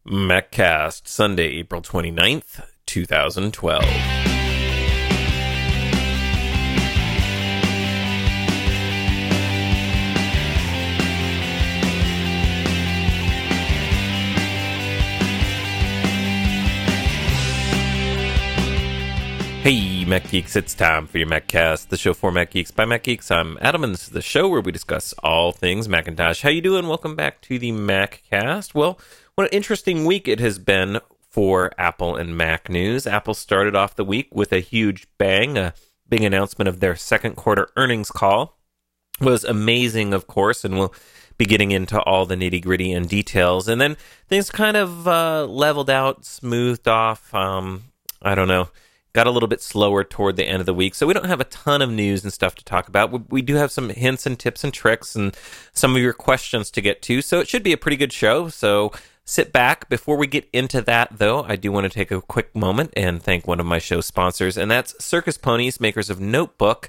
MacCast, Sunday, April 29th, 2012. Hey, Mac Geeks, it's time for your MacCast, the show for Mac Geeks by Mac Geeks. I'm Adam, and this is the show where we discuss all things Macintosh. How you doing? Welcome back to the MacCast. Well, what an interesting week it has been for Apple and Mac news. Apple started off the week with a huge bang, a big announcement of their second quarter earnings call. It was amazing, of course, and we'll be getting into all the nitty-gritty and details. And then things kind of leveled out, smoothed off, got a little bit slower toward the end of the week. So we don't have a ton of news and stuff to talk about. We do have some hints and tips and tricks and some of your questions to get to. So it should be a pretty good show. So sit back. Before we get into that, though, I do want to take a quick moment and thank one of my show sponsors, and that's Circus Ponies, makers of Notebook.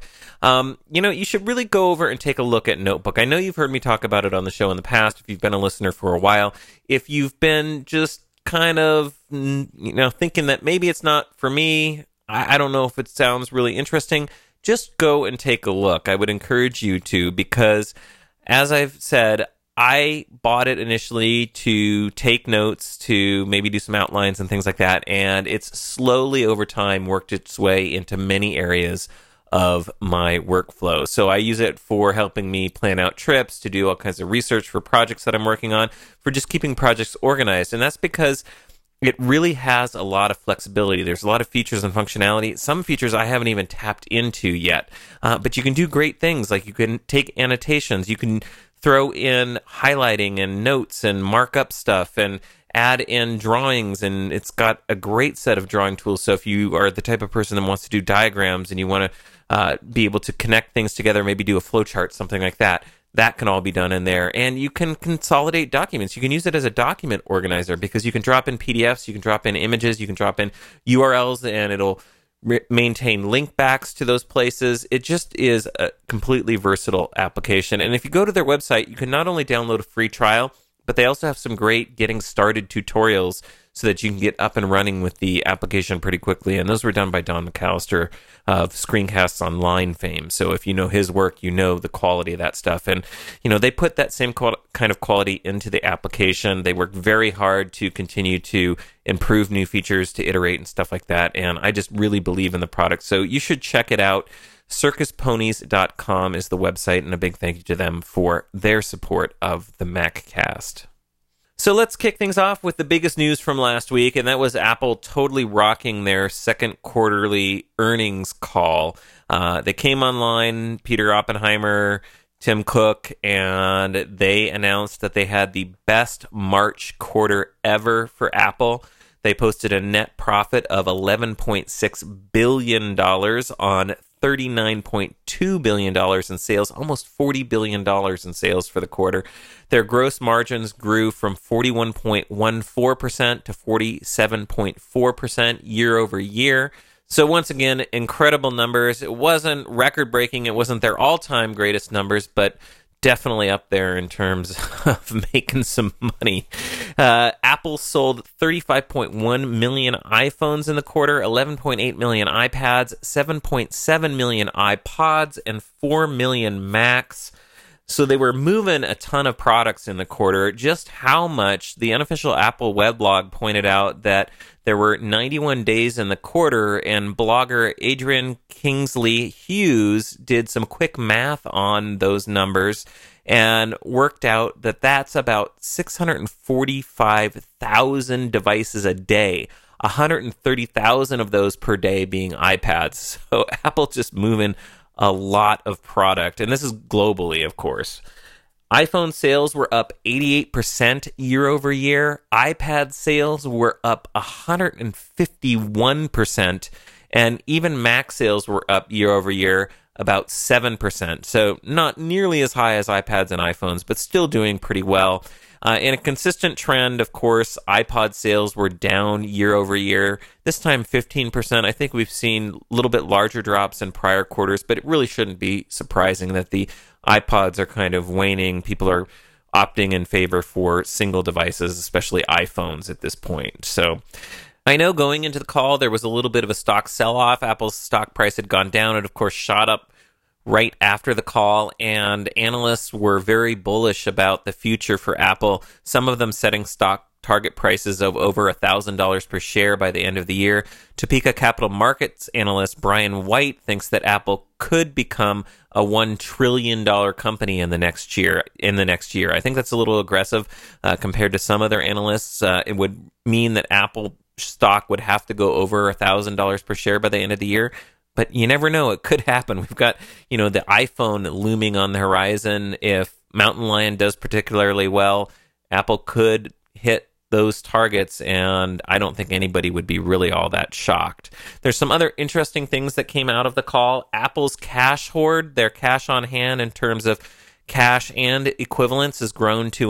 You should really go over and take a look at Notebook. I know you've heard me talk about it on the show in the past if you've been a listener for a while. If you've been just kind of, thinking that maybe it's not for me, I don't know if it sounds really interesting, just go and take a look. I would encourage you to, because as I've said, I bought it initially to take notes, to maybe do some outlines and things like that, and it's slowly over time worked its way into many areas of my workflow. So I use it for helping me plan out trips, to do all kinds of research for projects that I'm working on, for just keeping projects organized, and that's because it really has a lot of flexibility. There's a lot of features and functionality. Some features I haven't even tapped into yet. But you can do great things, like you can take annotations. You can throw in highlighting and notes and mark up stuff and add in drawings. And it's got a great set of drawing tools. So if you are the type of person that wants to do diagrams and you want to be able to connect things together, maybe do a flowchart, something like that, that can all be done in there. And you can consolidate documents. You can use it as a document organizer because you can drop in PDFs, you can drop in images, you can drop in URLs, and it'll maintain link backs to those places. It just is a completely versatile application. And if you go to their website, you can not only download a free trial, but they also have some great getting started tutorials so that you can get up and running with the application pretty quickly. And those were done by Don McAllister of Screencasts Online fame. So if you know his work, you know the quality of that stuff. And, they put that same kind of quality into the application. They work very hard to continue to improve new features, to iterate and stuff like that. And I just really believe in the product. So you should check it out. CircusPonies.com is the website, and a big thank you to them for their support of the MacCast. So let's kick things off with the biggest news from last week, and that was Apple totally rocking their second quarterly earnings call. They came online, Peter Oppenheimer, Tim Cook, and they announced that they had the best March quarter ever for Apple. They posted a net profit of $11.6 billion on $39.2 billion in sales, almost $40 billion in sales for the quarter. Their gross margins grew from 41.14% to 47.4% year over year. So once again, incredible numbers. It wasn't record-breaking. It wasn't their all-time greatest numbers, but definitely up there in terms of making some money. Apple sold 35.1 million iPhones in the quarter, 11.8 million iPads, 7.7 million iPods, and 4 million Macs. So they were moving a ton of products in the quarter. Just how much, the unofficial Apple weblog pointed out that there were 91 days in the quarter, and blogger Adrian Kingsley Hughes did some quick math on those numbers and worked out that that's about 645,000 devices a day, 130,000 of those per day being iPads. So Apple just moving a lot of product, and this is globally, of course. iPhone sales were up 88% year over year. iPad sales were up 151%, and even Mac sales were up year over year about 7%. So not nearly as high as iPads and iPhones, but still doing pretty well. In a consistent trend, of course, iPod sales were down year over year, this time 15%. I think we've seen a little bit larger drops in prior quarters, but it really shouldn't be surprising that the iPods are kind of waning. People are opting in favor for single devices, especially iPhones at this point. So I know going into the call, there was a little bit of a stock sell-off. Apple's stock price had gone down. It, of course, shot up right after the call, and analysts were very bullish about the future for Apple, some of them setting stock target prices of over $1,000 per share by the end of the year. Topeka Capital Markets analyst Brian White thinks that Apple could become a $1 trillion company in the next year. I think that's a little aggressive compared to some other analysts. It would mean that Apple stock would have to go over $1,000 per share by the end of the year. But you never know. It could happen. We've got, the iPhone looming on the horizon. If Mountain Lion does particularly well, Apple could hit those targets, and I don't think anybody would be really all that shocked. There's some other interesting things that came out of the call. Apple's cash hoard, their cash on hand in terms of cash and equivalents, has grown to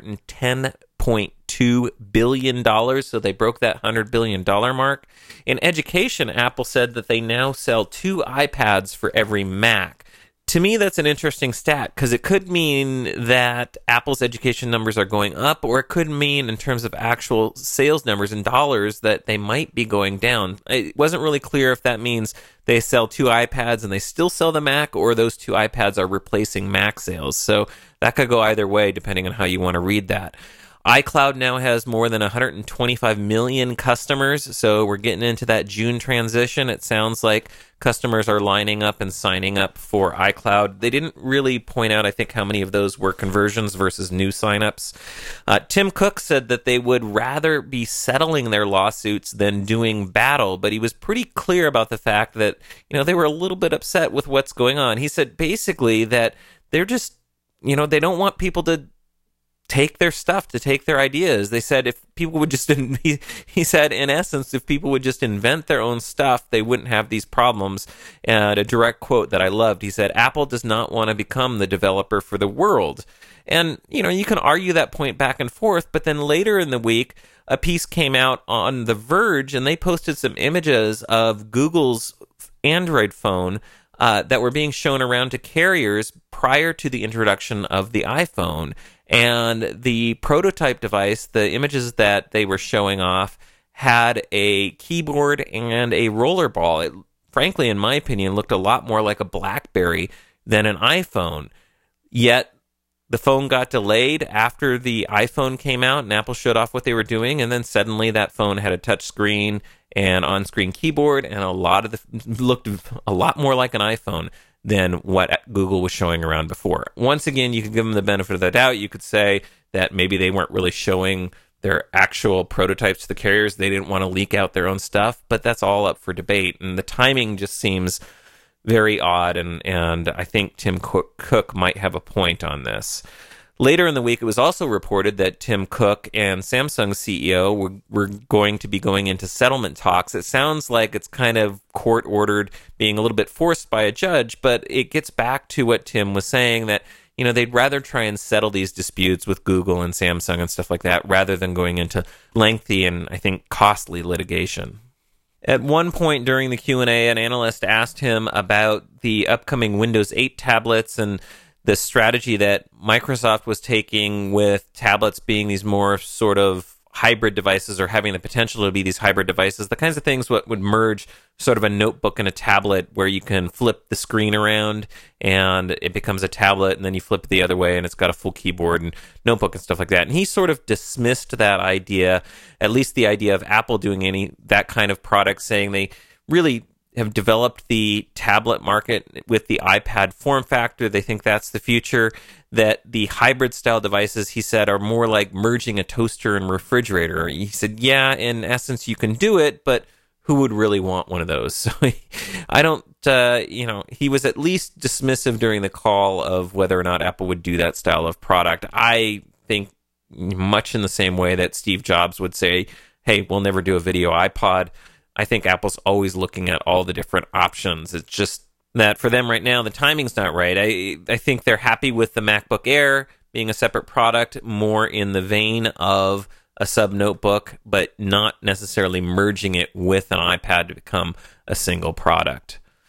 $110.2 billion, so they broke that $100 billion mark. In education, Apple said that they now sell 2 iPads for every Mac. To me, that's an interesting stat, because it could mean that Apple's education numbers are going up, or it could mean in terms of actual sales numbers in dollars that they might be going down. It wasn't really clear if that means they sell 2 iPads and they still sell the Mac, or those 2 iPads are replacing Mac sales. So that could go either way, depending on how you want to read that. iCloud now has more than 125 million customers, so we're getting into that June transition. It sounds like customers are lining up and signing up for iCloud. They didn't really point out, I think, how many of those were conversions versus new signups. Tim Cook said that they would rather be settling their lawsuits than doing battle, but he was pretty clear about the fact that, they were a little bit upset with what's going on. He said basically that they're just, they don't want people to take their stuff, to take their ideas. They said if people would just, he said in essence, if people would just invent their own stuff, they wouldn't have these problems. And a direct quote that I loved, he said, Apple does not want to become the developer for the world. And, you can argue that point back and forth, but then later in the week, a piece came out on The Verge, and they posted some images of Google's Android phone that were being shown around to carriers prior to the introduction of the iPhone. And the prototype device, the images that they were showing off, had a keyboard and a rollerball. It, frankly, in my opinion, looked a lot more like a BlackBerry than an iPhone. Yet, the phone got delayed after the iPhone came out, and Apple showed off what they were doing, and then suddenly that phone had a touch screen and on-screen keyboard, and looked a lot more like an iPhone than what Google was showing around before. Once again, you could give them the benefit of the doubt. You could say that maybe they weren't really showing their actual prototypes to the carriers. They didn't want to leak out their own stuff, but that's all up for debate. And the timing just seems very odd, and I think Tim Cook might have a point on this. Later in the week, it was also reported that Tim Cook and Samsung's CEO were going to be going into settlement talks. It sounds like it's kind of court-ordered, being a little bit forced by a judge, but it gets back to what Tim was saying, that they'd rather try and settle these disputes with Google and Samsung and stuff like that, rather than going into lengthy and, I think, costly litigation. At one point during the Q&A, an analyst asked him about the upcoming Windows 8 tablets and the strategy that Microsoft was taking with tablets being these more sort of hybrid devices, or having the potential to be these hybrid devices, the kinds of things what would merge sort of a notebook and a tablet, where you can flip the screen around and it becomes a tablet, and then you flip it the other way and it's got a full keyboard and notebook and stuff like that. And he sort of dismissed that idea, at least the idea of Apple doing that kind of product, saying they really have developed the tablet market with the iPad form factor. They think that's the future, that the hybrid style devices, he said, are more like merging a toaster and refrigerator. He said, yeah, in essence, you can do it, but who would really want one of those? So I don't, he was at least dismissive during the call of whether or not Apple would do that style of product. I think much in the same way that Steve Jobs would say, hey, we'll never do a video iPod. I think Apple's always looking at all the different options. It's just that for them right now, the timing's not right. I think they're happy with the MacBook Air being a separate product, more in the vein of a sub-notebook, but not necessarily merging it with an iPad to become a single product.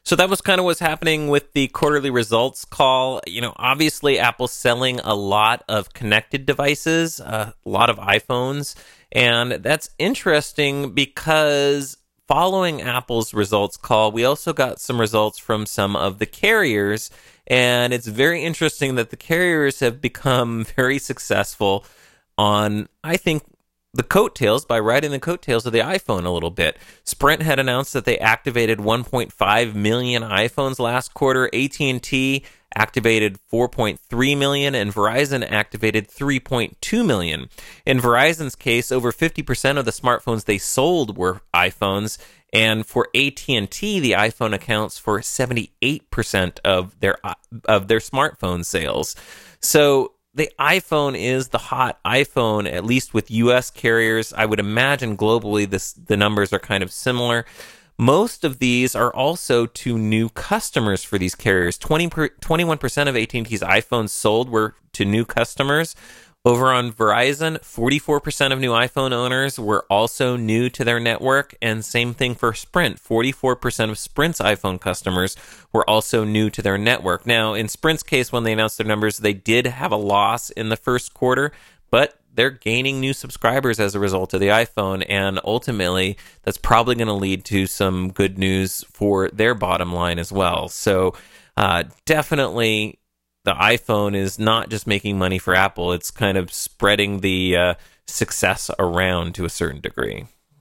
So that was kind of what's happening with the quarterly results call. Obviously Apple's selling a lot of connected devices, a lot of iPhones, and that's interesting because following Apple's results call, we also got some results from some of the carriers, and it's very interesting that the carriers have become very successful on, I think, the coattails, by riding the coattails of the iPhone a little bit. Sprint had announced that they activated 1.5 million iPhones last quarter. AT&T activated 4.3 million, and Verizon activated 3.2 million. In Verizon's case, over 50% of the smartphones they sold were iPhones, and for AT&T, the iPhone accounts for 78% of their smartphone sales. So the iPhone is the hot iPhone, at least with U.S. carriers. I would imagine globally the numbers are kind of similar. Most of these are also to new customers for these carriers. 21% of AT&T's iPhones sold were to new customers. Over on Verizon, 44% of new iPhone owners were also new to their network, and same thing for Sprint. 44% of Sprint's iPhone customers were also new to their network. Now, in Sprint's case, when they announced their numbers, they did have a loss in the first quarter, but they're gaining new subscribers as a result of the iPhone, and ultimately, that's probably going to lead to some good news for their bottom line as well. So, definitely, the iPhone is not just making money for Apple, it's kind of spreading the success around to a certain degree.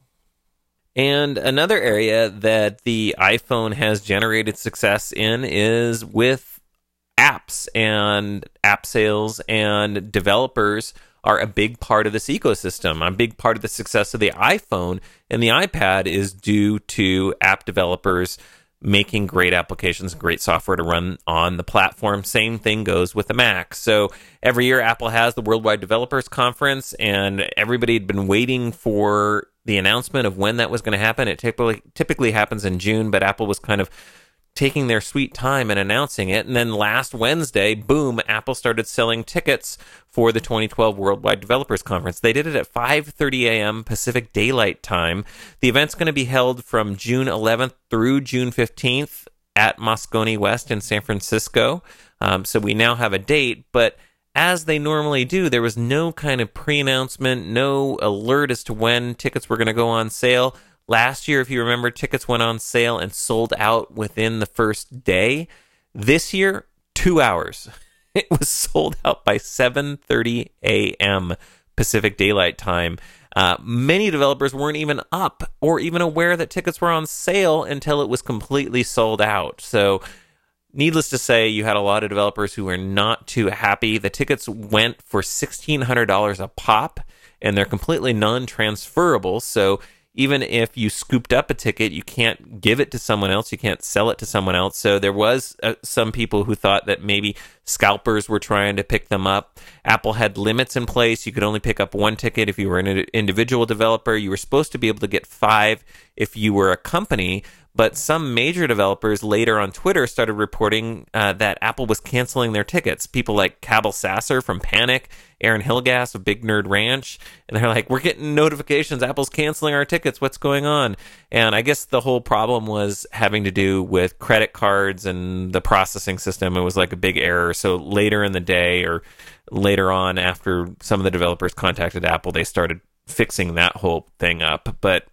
And another area that the iPhone has generated success in is with apps, and app sales, and developers are a big part of this ecosystem. A big part of the success of the iPhone and the iPad is due to app developers making great applications, great software to run on the platform. Same thing goes with the Mac. So every year Apple has the Worldwide Developers Conference, and everybody had been waiting for the announcement of when that was going to happen. It typically happens in June, but Apple was kind of taking their sweet time and announcing it. And then last Wednesday, boom, Apple started selling tickets for the 2012 Worldwide Developers Conference. They did it at 5:30 a.m. Pacific Daylight Time. The event's going to be held from June 11th through June 15th at Moscone West in San Francisco. So we now have a date, but as they normally do, there was no kind of pre-announcement, no alert as to when tickets were going to go on sale. Last year, if you remember, tickets went on sale and sold out within the first day. This year, 2 hours. It was sold out by 7:30 a.m. Pacific Daylight Time. Many developers weren't even up or even aware that tickets were on sale until it was completely sold out. So, needless to say, you had a lot of developers who were not too happy. The tickets went for $1,600 a pop, and they're completely non-transferable. So even if you scooped up a ticket, you can't give it to someone else. You can't sell it to someone else. So there was some people who thought that maybe scalpers were trying to pick them up. Apple had limits in place. You could only pick up one ticket if you were an individual developer. You were supposed to be able to get 5 if you were a company. But some major developers later on Twitter started reporting that Apple was canceling their tickets. People like Cabell Sasser from Panic, Aaron Hillegass of Big Nerd Ranch, and they're like, we're getting notifications, Apple's canceling our tickets, what's going on? And I guess the whole problem was having to do with credit cards and the processing system. It was like a big error. So later in the day, or later on after some of the developers contacted Apple, they started fixing that whole thing up. But,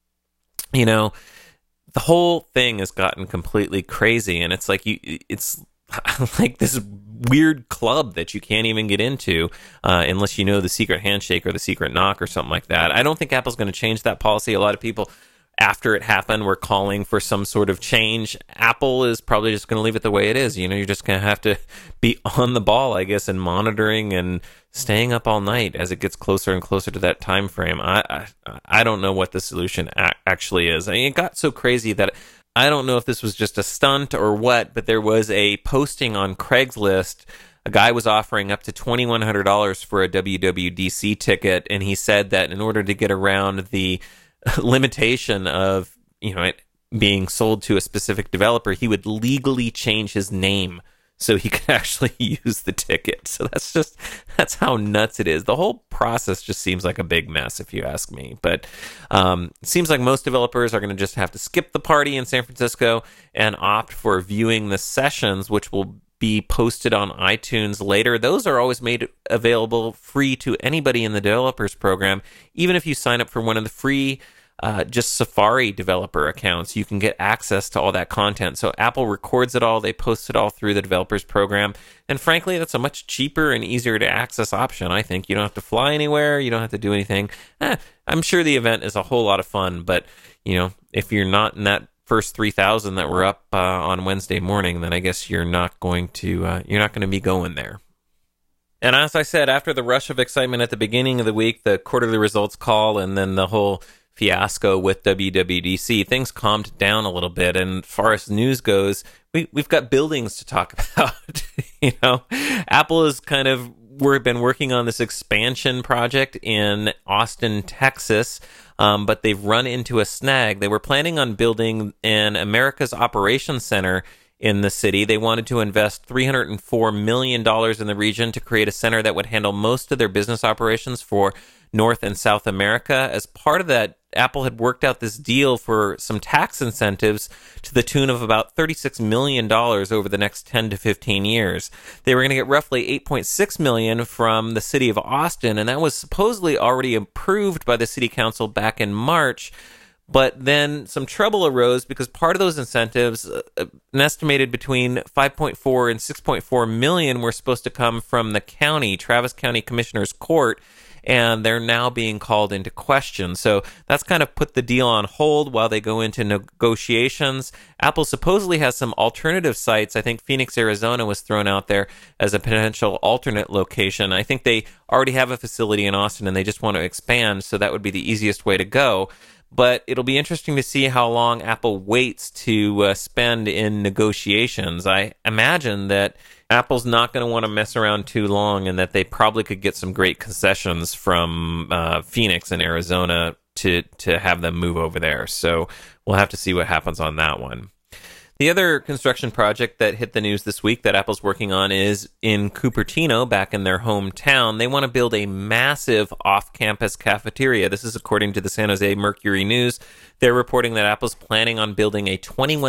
you know, the whole thing has gotten completely crazy, and it's like it's like this weird club that you can't even get into unless you know the secret handshake or the secret knock or something like that. I don't think Apple's going to change that policy. A lot of people, after it happened, were calling for some sort of change. Apple is probably just going to leave it the way it is. You know, you're just going to have to be on the ball, I guess, and monitoring and staying up all night as it gets closer and closer to that time frame. I don't know what the solution actually is. I mean, it got so crazy that I don't know if this was just a stunt or what, but there was a posting on Craigslist. A guy was offering up to $2,100 for a WWDC ticket, and he said that in order to get around the limitation of, you know, it being sold to a specific developer, he would legally change his name so he could actually use the ticket. So that's how nuts it is. The whole process just seems like a big mess, if you ask me. But it seems like most developers are going to just have to skip the party in San Francisco and opt for viewing the sessions, which will be posted on iTunes later. Those are always made available free to anybody in the developers program. Even if you sign up for one of the free just Safari developer accounts, you can get access to all that content. So Apple records it all, they post it all through the developers program, and frankly, that's a much cheaper and easier to access option, I think. You don't have to fly anywhere, you don't have to do anything. I'm sure the event is a whole lot of fun, but if you're not in that first 3,000 that were up on Wednesday morning, then I guess you're not going to be going there. And as I said, after the rush of excitement at the beginning of the week, the quarterly results call, and then the whole fiasco with WWDC, things calmed down a little bit. And as far as news goes, we've got buildings to talk about. Apple has we've been working on this expansion project in Austin, Texas, but they've run into a snag. They were planning on building an America's Operations Center in the city. They wanted to invest $304 million in the region to create a center that would handle most of their business operations for North and South America. As part of that, Apple had worked out this deal for some tax incentives to the tune of about $36 million over the next 10 to 15 years. They were going to get roughly $8.6 million from the city of Austin, and that was supposedly already approved by the city council back in March. But then some trouble arose because part of those incentives, an estimated between 5.4 and 6.4 million, were supposed to come from the county, Travis County Commissioner's Court, and they're now being called into question. So that's kind of put the deal on hold while they go into negotiations. Apple supposedly has some alternative sites. I think Phoenix, Arizona was thrown out there as a potential alternate location. I think they already have a facility in Austin and they just want to expand, so that would be the easiest way to go. But it'll be interesting to see how long Apple waits to spend in negotiations. I imagine that Apple's not going to want to mess around too long, and that they probably could get some great concessions from Phoenix and Arizona to have them move over there. So we'll have to see what happens on that one. The other construction project that hit the news this week that Apple's working on is in Cupertino, back in their hometown. They want to build a massive off-campus cafeteria. This is according to the San Jose Mercury News. They're reporting that Apple's planning on building a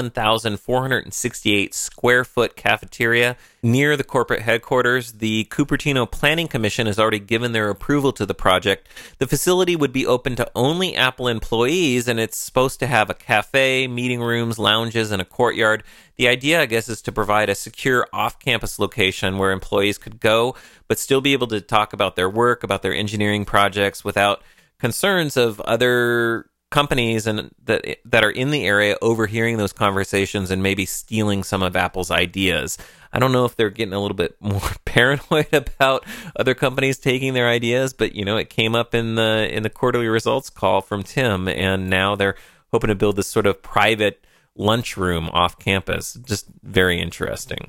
21,468 square foot cafeteria near the corporate headquarters. The Cupertino Planning Commission has already given their approval to the project. The facility would be open to only Apple employees, and it's supposed to have a cafe, meeting rooms, lounges, and a courtyard. The idea, I guess, is to provide a secure off-campus location where employees could go, but still be able to talk about their work, about their engineering projects, without concerns of other companies and that are in the area overhearing those conversations and maybe stealing some of Apple's ideas. I don't know if they're getting a little bit more paranoid about other companies taking their ideas, but it came up in the quarterly results call from Tim, and now they're hoping to build this sort of private lunchroom off campus. Just very interesting.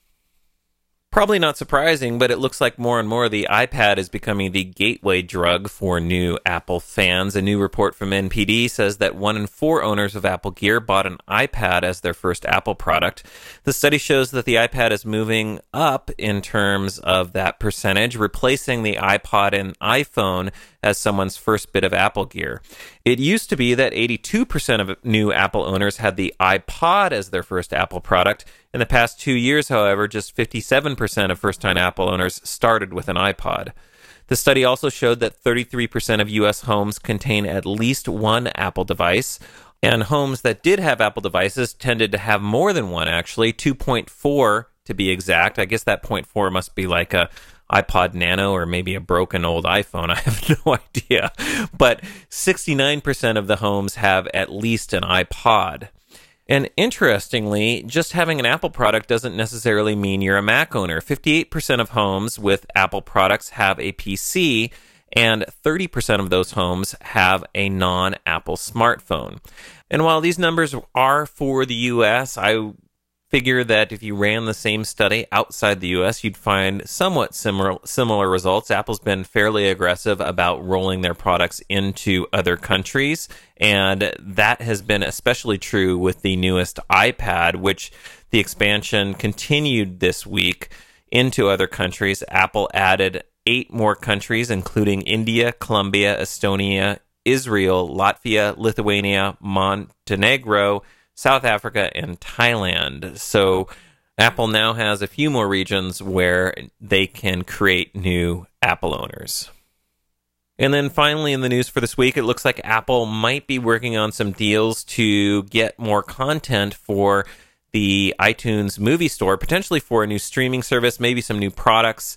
Probably not surprising, but it looks like more and more the iPad is becoming the gateway drug for new Apple fans. A new report from NPD says that 1 in 4 owners of Apple Gear bought an iPad as their first Apple product. The study shows that the iPad is moving up in terms of that percentage, replacing the iPod and iPhone as someone's first bit of Apple Gear. It used to be that 82% of new Apple owners had the iPod as their first Apple product. In the past 2 years, however, just 57% of first-time Apple owners started with an iPod. The study also showed that 33% of U.S. homes contain at least one Apple device, and homes that did have Apple devices tended to have more than one, actually, 2.4 to be exact. I guess that 0.4 must be like a iPod Nano or maybe a broken old iPhone. I have no idea. But 69% of the homes have at least an iPod. And interestingly, just having an Apple product doesn't necessarily mean you're a Mac owner. 58% of homes with Apple products have a PC, and 30% of those homes have a non-Apple smartphone. And while these numbers are for the U.S., I figure that if you ran the same study outside the U.S., you'd find somewhat similar results. Apple's been fairly aggressive about rolling their products into other countries, and that has been especially true with the newest iPad, which the expansion continued this week into other countries. Apple added 8 more countries, including India, Colombia, Estonia, Israel, Latvia, Lithuania, Montenegro, South Africa, and Thailand. So Apple now has a few more regions where they can create new Apple owners. And then finally in the news for this week, it looks like Apple might be working on some deals to get more content for the iTunes movie store, potentially for a new streaming service, maybe some new products.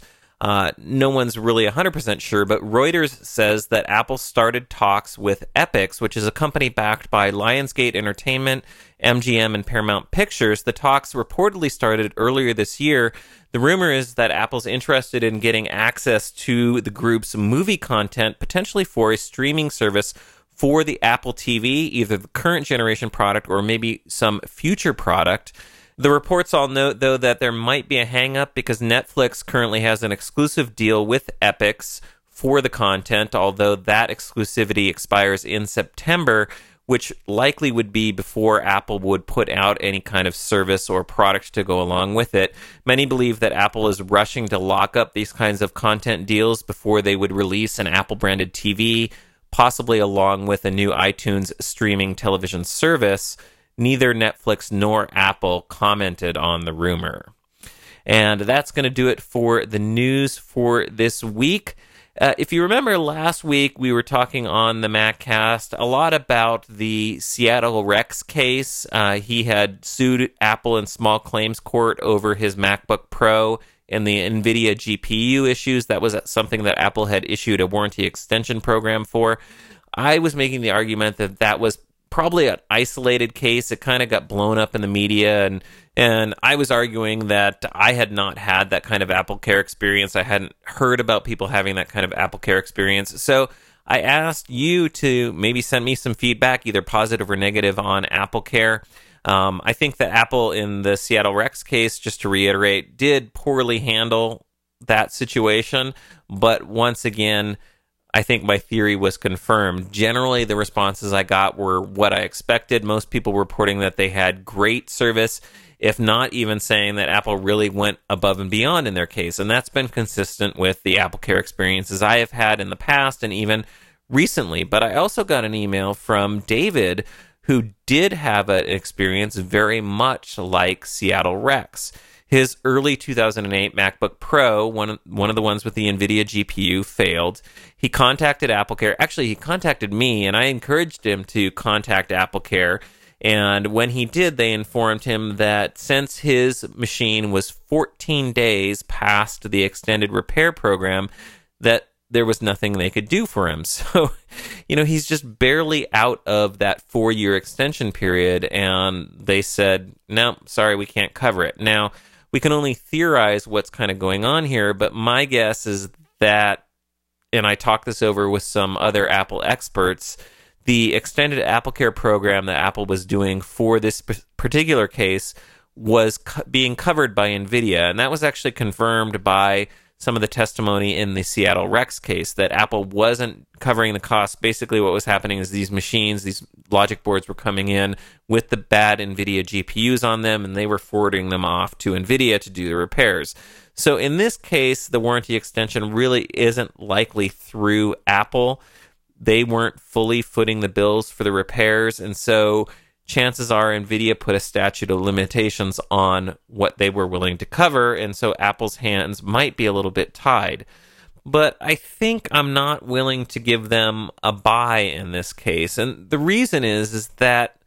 No one's really 100% sure, but Reuters says that Apple started talks with Epix, which is a company backed by Lionsgate Entertainment, MGM, and Paramount Pictures. The talks reportedly started earlier this year. The rumor is that Apple's interested in getting access to the group's movie content, potentially for a streaming service for the Apple TV, either the current generation product or maybe some future product. The reports all note, though, that there might be a hang-up because Netflix currently has an exclusive deal with Epix for the content, although that exclusivity expires in September, which likely would be before Apple would put out any kind of service or product to go along with it. Many believe that Apple is rushing to lock up these kinds of content deals before they would release an Apple-branded TV, possibly along with a new iTunes streaming television service. Neither Netflix nor Apple commented on the rumor. And that's going to do it for the news for this week. If you remember last week, we were talking on the MacCast a lot about the Seattle Rex case. He had sued Apple in small claims court over his MacBook Pro and the NVIDIA GPU issues. That was something that Apple had issued a warranty extension program for. I was making the argument that that was probably an isolated case. It kind of got blown up in the media, and I was arguing that I had not had that kind of AppleCare experience. I hadn't heard about people having that kind of AppleCare experience. So I asked you to maybe send me some feedback, either positive or negative, on AppleCare. I think that Apple, in the Seattle Rex case, just to reiterate, did poorly handle that situation. But once again, I think my theory was confirmed. Generally, the responses I got were what I expected. Most people reporting that they had great service, if not even saying that Apple really went above and beyond in their case. And that's been consistent with the AppleCare experiences I have had in the past and even recently. But I also got an email from David, who did have an experience very much like Seattle Rex. His early 2008 MacBook Pro, one of the ones with the NVIDIA GPU, failed. He contacted AppleCare. Actually, he contacted me, and I encouraged him to contact AppleCare. And when he did, they informed him that since his machine was 14 days past the extended repair program, that there was nothing they could do for him. So, he's just barely out of that 4-year extension period, and they said, no, sorry, we can't cover it. Now, we can only theorize what's kind of going on here, but my guess is that, and I talked this over with some other Apple experts, the extended AppleCare program that Apple was doing for this particular case was being covered by NVIDIA, and that was actually confirmed by some of the testimony in the Seattle Rex case, that Apple wasn't covering the cost. Basically, what was happening is these machines, these logic boards, were coming in with the bad NVIDIA GPUs on them, and they were forwarding them off to NVIDIA to do the repairs. So in this case, the warranty extension really isn't likely through Apple. They weren't fully footing the bills for the repairs, and so chances are NVIDIA put a statute of limitations on what they were willing to cover, and so Apple's hands might be a little bit tied. But I think I'm not willing to give them a buy in this case, and the reason is that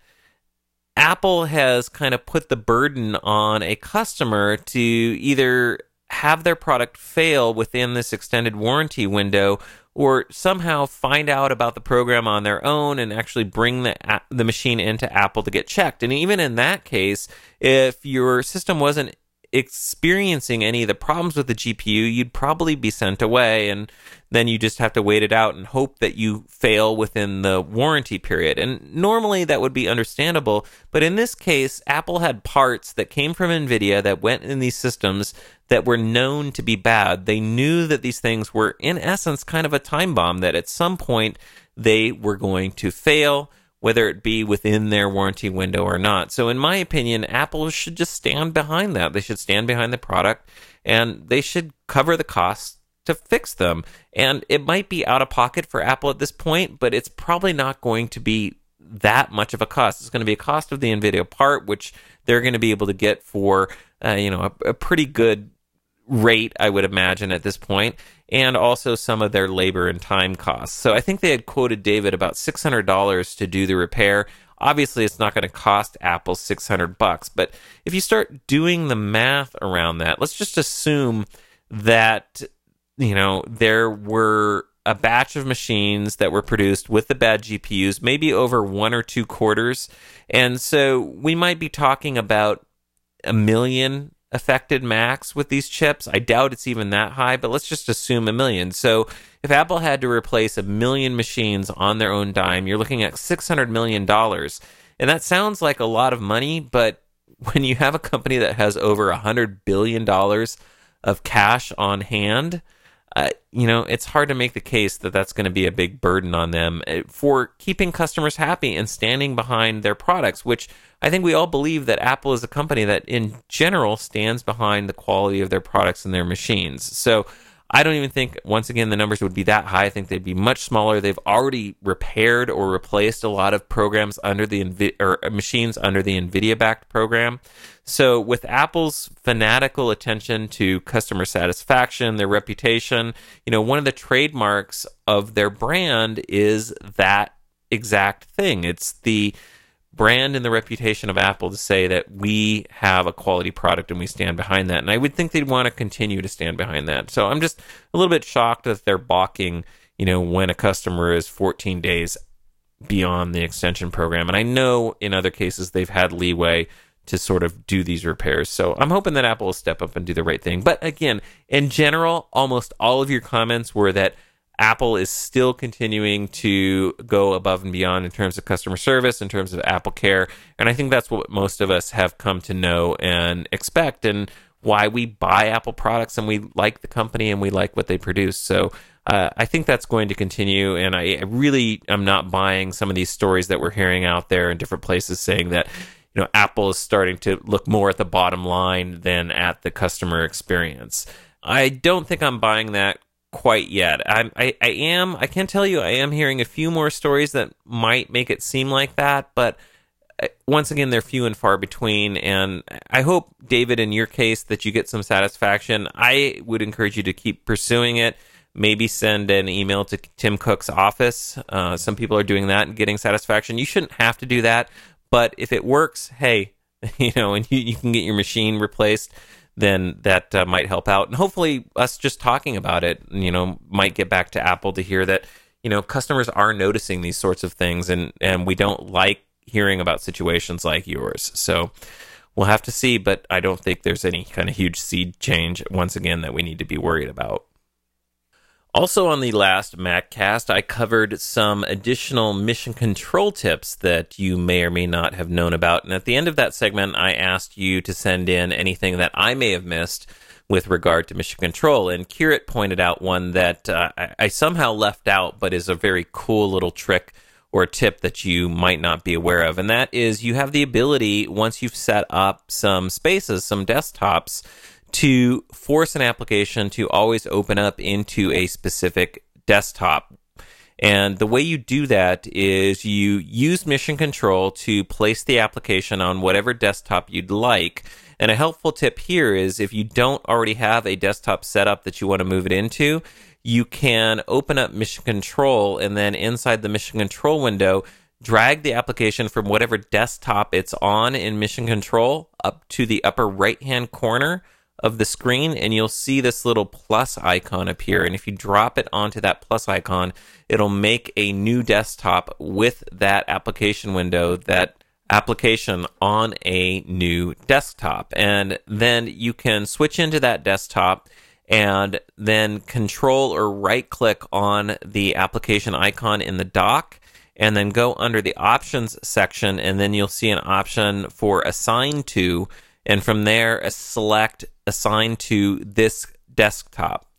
Apple has kind of put the burden on a customer to either have their product fail within this extended warranty window or somehow find out about the program on their own and actually bring the machine into Apple to get checked. And even in that case, if your system wasn't experiencing any of the problems with the GPU, you'd probably be sent away, and then you just have to wait it out and hope that you fail within the warranty period. And normally that would be understandable, but in this case, Apple had parts that came from NVIDIA that went in these systems that were known to be bad. They knew that these things were, in essence, kind of a time bomb, that at some point they were going to fail. whether it be within their warranty window or not. So in my opinion, Apple should just stand behind that. They should stand behind the product, and they should cover the costs to fix them. And it might be out of pocket for Apple at this point, but it's probably not going to be that much of a cost. It's going to be a cost of the NVIDIA part, which they're going to be able to get for a pretty good rate, I would imagine, at this point, and also some of their labor and time costs. So I think they had quoted David about $600 to do the repair. Obviously, it's not going to cost Apple $600, but if you start doing the math around that, let's just assume that there were a batch of machines that were produced with the bad GPUs, maybe over 1 or 2 quarters, and so we might be talking about 1 million affected Macs with these chips. I doubt it's even that high, but let's just assume 1 million. So if Apple had to replace 1 million machines on their own dime, you're looking at $600 million. And that sounds like a lot of money, but when you have a company that has over $100 billion of cash on hand, it's hard to make the case that that's going to be a big burden on them for keeping customers happy and standing behind their products, which I think we all believe that Apple is a company that in general stands behind the quality of their products and their machines. So I don't even think, once again, the numbers would be that high. I think they'd be much smaller. They've already repaired or replaced a lot of programs under the machines under the NVIDIA-backed program. So with Apple's fanatical attention to customer satisfaction, their reputation, one of the trademarks of their brand is that exact thing. It's the brand and the reputation of Apple to say that we have a quality product and we stand behind that. And I would think they'd want to continue to stand behind that. So I'm just a little bit shocked that they're balking, when a customer is 14 days beyond the extension program. And I know in other cases they've had leeway to sort of do these repairs. So I'm hoping that Apple will step up and do the right thing. But again, in general, almost all of your comments were that Apple is still continuing to go above and beyond in terms of customer service, in terms of Apple Care. And I think that's what most of us have come to know and expect, and why we buy Apple products, and we like the company and we like what they produce. So I think that's going to continue. And I really am not buying some of these stories that we're hearing out there in different places saying that Apple is starting to look more at the bottom line than at the customer experience. I don't think I'm buying that quite yet. I can tell you I am hearing a few more stories that might make it seem like that, but once again, they're few and far between, and I hope, David, in your case, that you get some satisfaction. I would encourage you to keep pursuing it. Maybe send an email to Tim Cook's office. Some people are doing that and getting satisfaction. You shouldn't have to do that, but if it works, hey, and you can get your machine replaced, then that might help out. And hopefully us just talking about it, might get back to Apple to hear that, customers are noticing these sorts of things, and we don't like hearing about situations like yours. So we'll have to see, but I don't think there's any kind of huge seed change, once again, that we need to be worried about. Also on the last MacCast, I covered some additional mission control tips that you may or may not have known about. And at the end of that segment, I asked you to send in anything that I may have missed with regard to mission control. And Kirit pointed out one that I somehow left out, but is a very cool little trick or tip that you might not be aware of. And that is, you have the ability, once you've set up some spaces, some desktops, to force an application to always open up into a specific desktop. And the way you do that is you use Mission Control to place the application on whatever desktop you'd like. And a helpful tip here is, if you don't already have a desktop set up that you want to move it into, you can open up Mission Control, and then inside the Mission Control window, drag the application from whatever desktop it's on in Mission Control up to the upper right-hand corner of the screen, and you'll see this little plus icon appear. And if you drop it onto that plus icon, it'll make a new desktop with that application window, that application on a new desktop. And then you can switch into that desktop and then control or right click on the application icon in the dock, and then go under the options section, and then you'll see an option for assign to, and from there select assign to this desktop.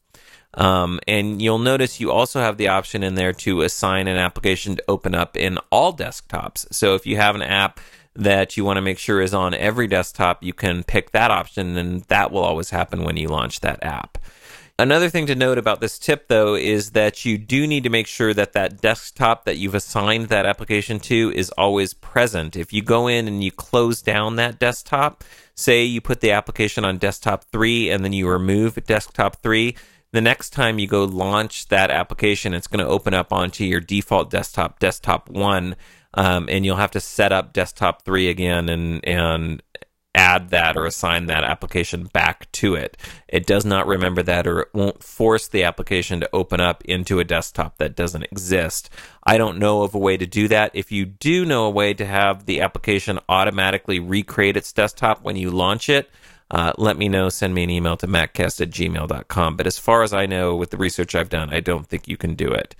And you'll notice you also have the option in there to assign an application to open up in all desktops. So if you have an app that you want to make sure is on every desktop, you can pick that option, and that will always happen when you launch that app. Another thing to note about this tip, though, is that you do need to make sure that that desktop that you've assigned that application to is always present. If you go in and you close down that desktop, say you put the application on desktop 3 and then you remove desktop 3, the next time you go launch that application, it's going to open up onto your default desktop, desktop 1, and you'll have to set up desktop 3 again and add that or assign that application back to it. It does not remember that, or it won't force the application to open up into a desktop that doesn't exist. I don't know of a way to do that. If you do know a way to have the application automatically recreate its desktop when you launch it, let me know. Send me an email to maccast@gmail.com. But as far as I know, with the research I've done, I don't think you can do it.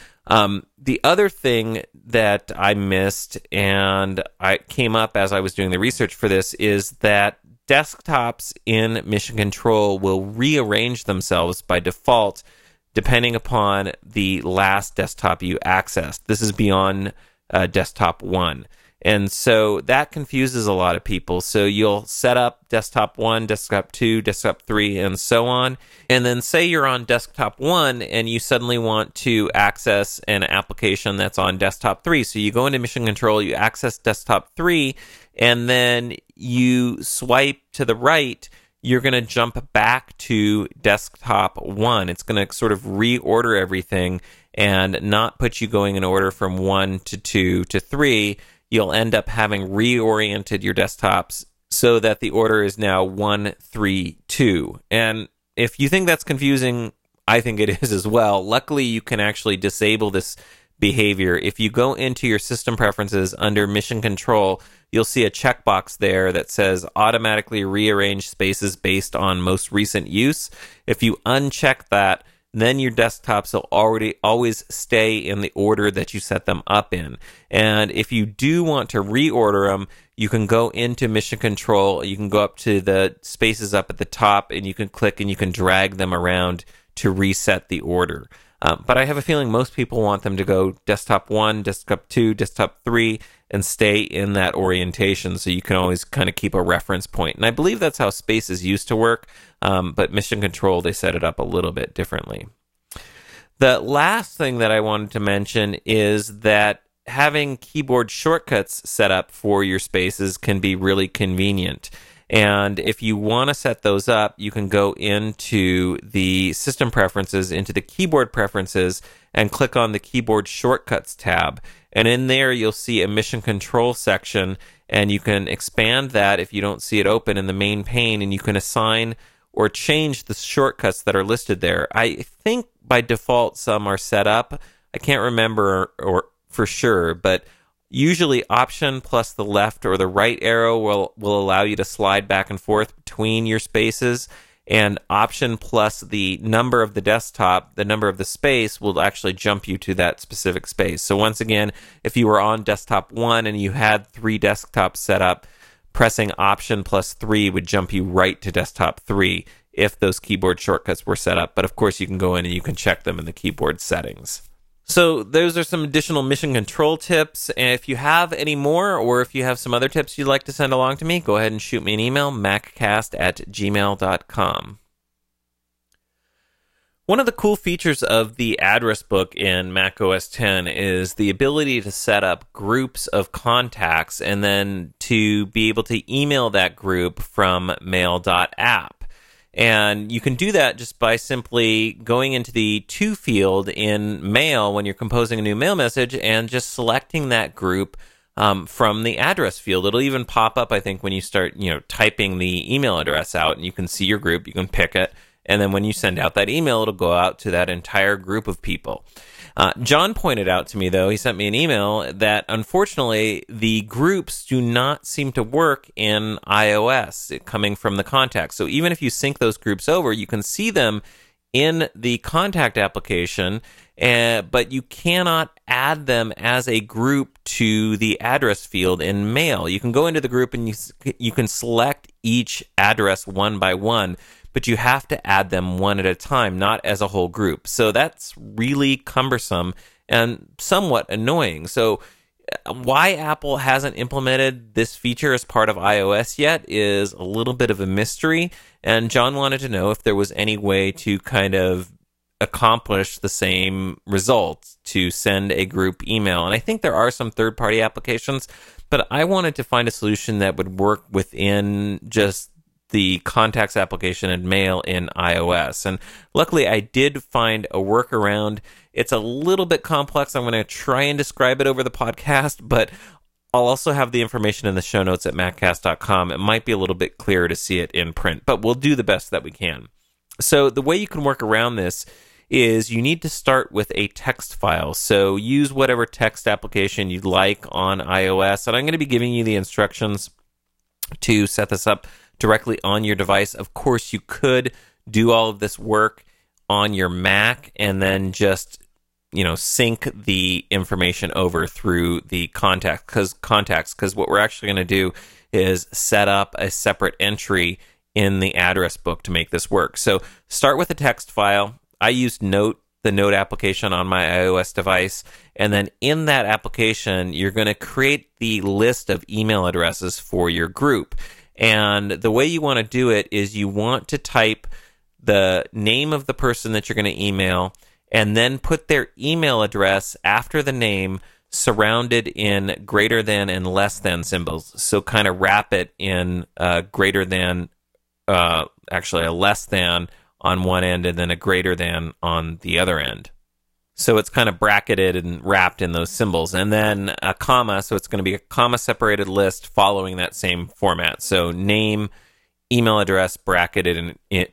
The other thing that I missed, and I came up as I was doing the research for this, is that desktops in Mission Control will rearrange themselves by default depending upon the last desktop you accessed. This is beyond desktop 1. And so that confuses a lot of people. So you'll set up desktop 1, desktop 2, desktop 3, and so on. And then say you're on desktop 1 and you suddenly want to access an application that's on desktop 3. So you go into Mission Control, you access desktop 3, and then you swipe to the right, you're going to jump back to desktop 1. It's going to sort of reorder everything and not put you going in order from 1 to 2 to 3. You'll end up having reoriented your desktops so that the order is now 1, 3, 2. And if you think that's confusing, I think it is as well. Luckily, you can actually disable this behavior. If you go into your system preferences under Mission Control, you'll see a checkbox there that says automatically rearrange spaces based on most recent use. If you uncheck that, then your desktops will always stay in the order that you set them up in. And if you do want to reorder them, you can go into Mission Control, you can go up to the spaces up at the top, and you can click and you can drag them around to reset the order. But I have a feeling most people want them to go desktop 1, desktop 2, desktop 3, and stay in that orientation, so you can always kind of keep a reference point. And I believe that's how Spaces used to work, but Mission Control, they set it up a little bit differently. The last thing that I wanted to mention is that having keyboard shortcuts set up for your Spaces can be really convenient. And if you want to set those up, you can go into the System Preferences, into the Keyboard Preferences, and click on the Keyboard Shortcuts tab. And in there, you'll see a Mission Control section, and you can expand that if you don't see it open in the main pane, and you can assign or change the shortcuts that are listed there. I think by default some are set up. I can't remember or for sure, but usually Option plus the left or the right arrow will allow you to slide back and forth between your spaces, and Option plus the number of the desktop, the number of the space, will actually jump you to that specific space. So once again, if you were on desktop 1 and you had 3 desktops set up, pressing Option plus 3 would jump you right to desktop 3 if those keyboard shortcuts were set up. But of course, you can go in and you can check them in the keyboard settings. So those are some additional Mission Control tips. And if you have any more, or if you have some other tips you'd like to send along to me, go ahead and shoot me an email, maccast@gmail.com. One of the cool features of the address book in macOS 10 is the ability to set up groups of contacts and then to be able to email that group from mail.app. And you can do that just by simply going into the To field in Mail when you're composing a new mail message and just selecting that group from the address field. It'll even pop up, I think, when you start, typing the email address out, and you can see your group, you can pick it, and then when you send out that email, it'll go out to that entire group of people. John pointed out to me, though, he sent me an email that unfortunately the groups do not seem to work in iOS coming from the contacts. So even if you sync those groups over, you can see them in the contact application, but you cannot add them as a group to the address field in Mail. You can go into the group and you can select each address one by one, but you have to add them one at a time, not as a whole group. So that's really cumbersome and somewhat annoying. So why Apple hasn't implemented this feature as part of iOS yet is a little bit of a mystery. And John wanted to know if there was any way to kind of accomplish the same results, to send a group email. And I think there are some third-party applications, but I wanted to find a solution that would work within just the Contacts application and Mail in iOS. And luckily, I did find a workaround. It's a little bit complex. I'm going to try and describe it over the podcast, but I'll also have the information in the show notes at maccast.com. It might be a little bit clearer to see it in print, but we'll do the best that we can. So the way you can work around this is you need to start with a text file. So use whatever text application you'd like on iOS. And I'm going to be giving you the instructions to set this up directly on your device. Of course, you could do all of this work on your Mac and then just, sync the information over through the contacts, because what we're actually going to do is set up a separate entry in the address book to make this work. So start with a text file. I used Note, the Note application on my iOS device, and then in that application, you're going to create the list of email addresses for your group. And the way you want to do it is you want to type the name of the person that you're going to email and then put their email address after the name, surrounded in greater than and less than symbols. So kind of wrap it in greater than, actually a less than on one end and then a greater than on the other end. So it's kind of bracketed and wrapped in those symbols. And then a comma, so it's going to be a comma-separated list following that same format. So name, email address, bracketed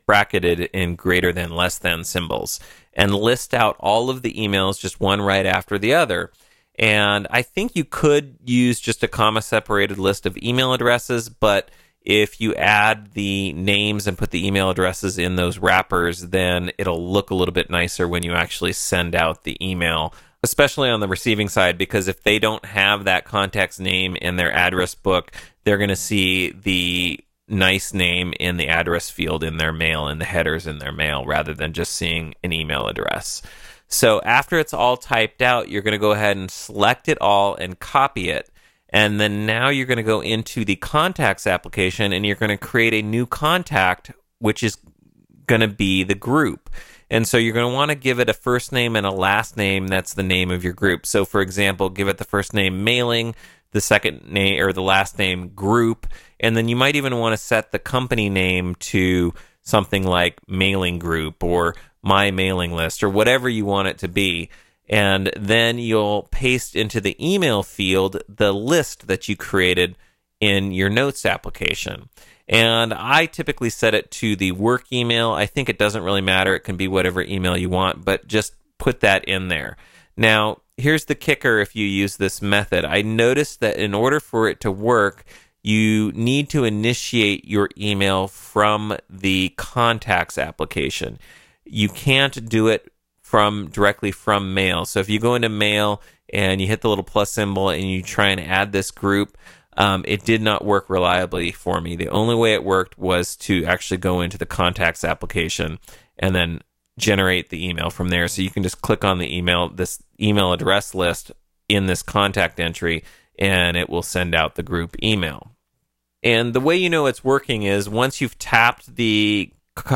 in greater than, less than symbols. And list out all of the emails, just one right after the other. And I think you could use just a comma-separated list of email addresses, but if you add the names and put the email addresses in those wrappers, then it'll look a little bit nicer when you actually send out the email, especially on the receiving side, because if they don't have that contact's name in their address book, they're going to see the nice name in the address field in their mail, in the headers in their mail, rather than just seeing an email address. So after it's all typed out, you're going to go ahead and select it all and copy it. And then now you're going to go into the Contacts application and you're going to create a new contact, which is going to be the group. And so you're going to want to give it a first name and a last name that's the name of your group. So for example, give it the first name Mailing, the second name or the last name Group, and then you might even want to set the company name to something like Mailing Group or My Mailing List or whatever you want it to be. And then you'll paste into the email field the list that you created in your Notes application. And I typically set it to the work email. I think it doesn't really matter. It can be whatever email you want, but just put that in there. Now, here's the kicker if you use this method. I noticed that in order for it to work, you need to initiate your email from the Contacts application. You can't do it directly from Mail. So if you go into Mail and you hit the little plus symbol and you try and add this group, it did not work reliably for me. The only way it worked was to actually go into the Contacts application and then generate the email from there. So you can just click on the email, this email address list in this contact entry, and it will send out the group email. And the way you know it's working is once you've tapped the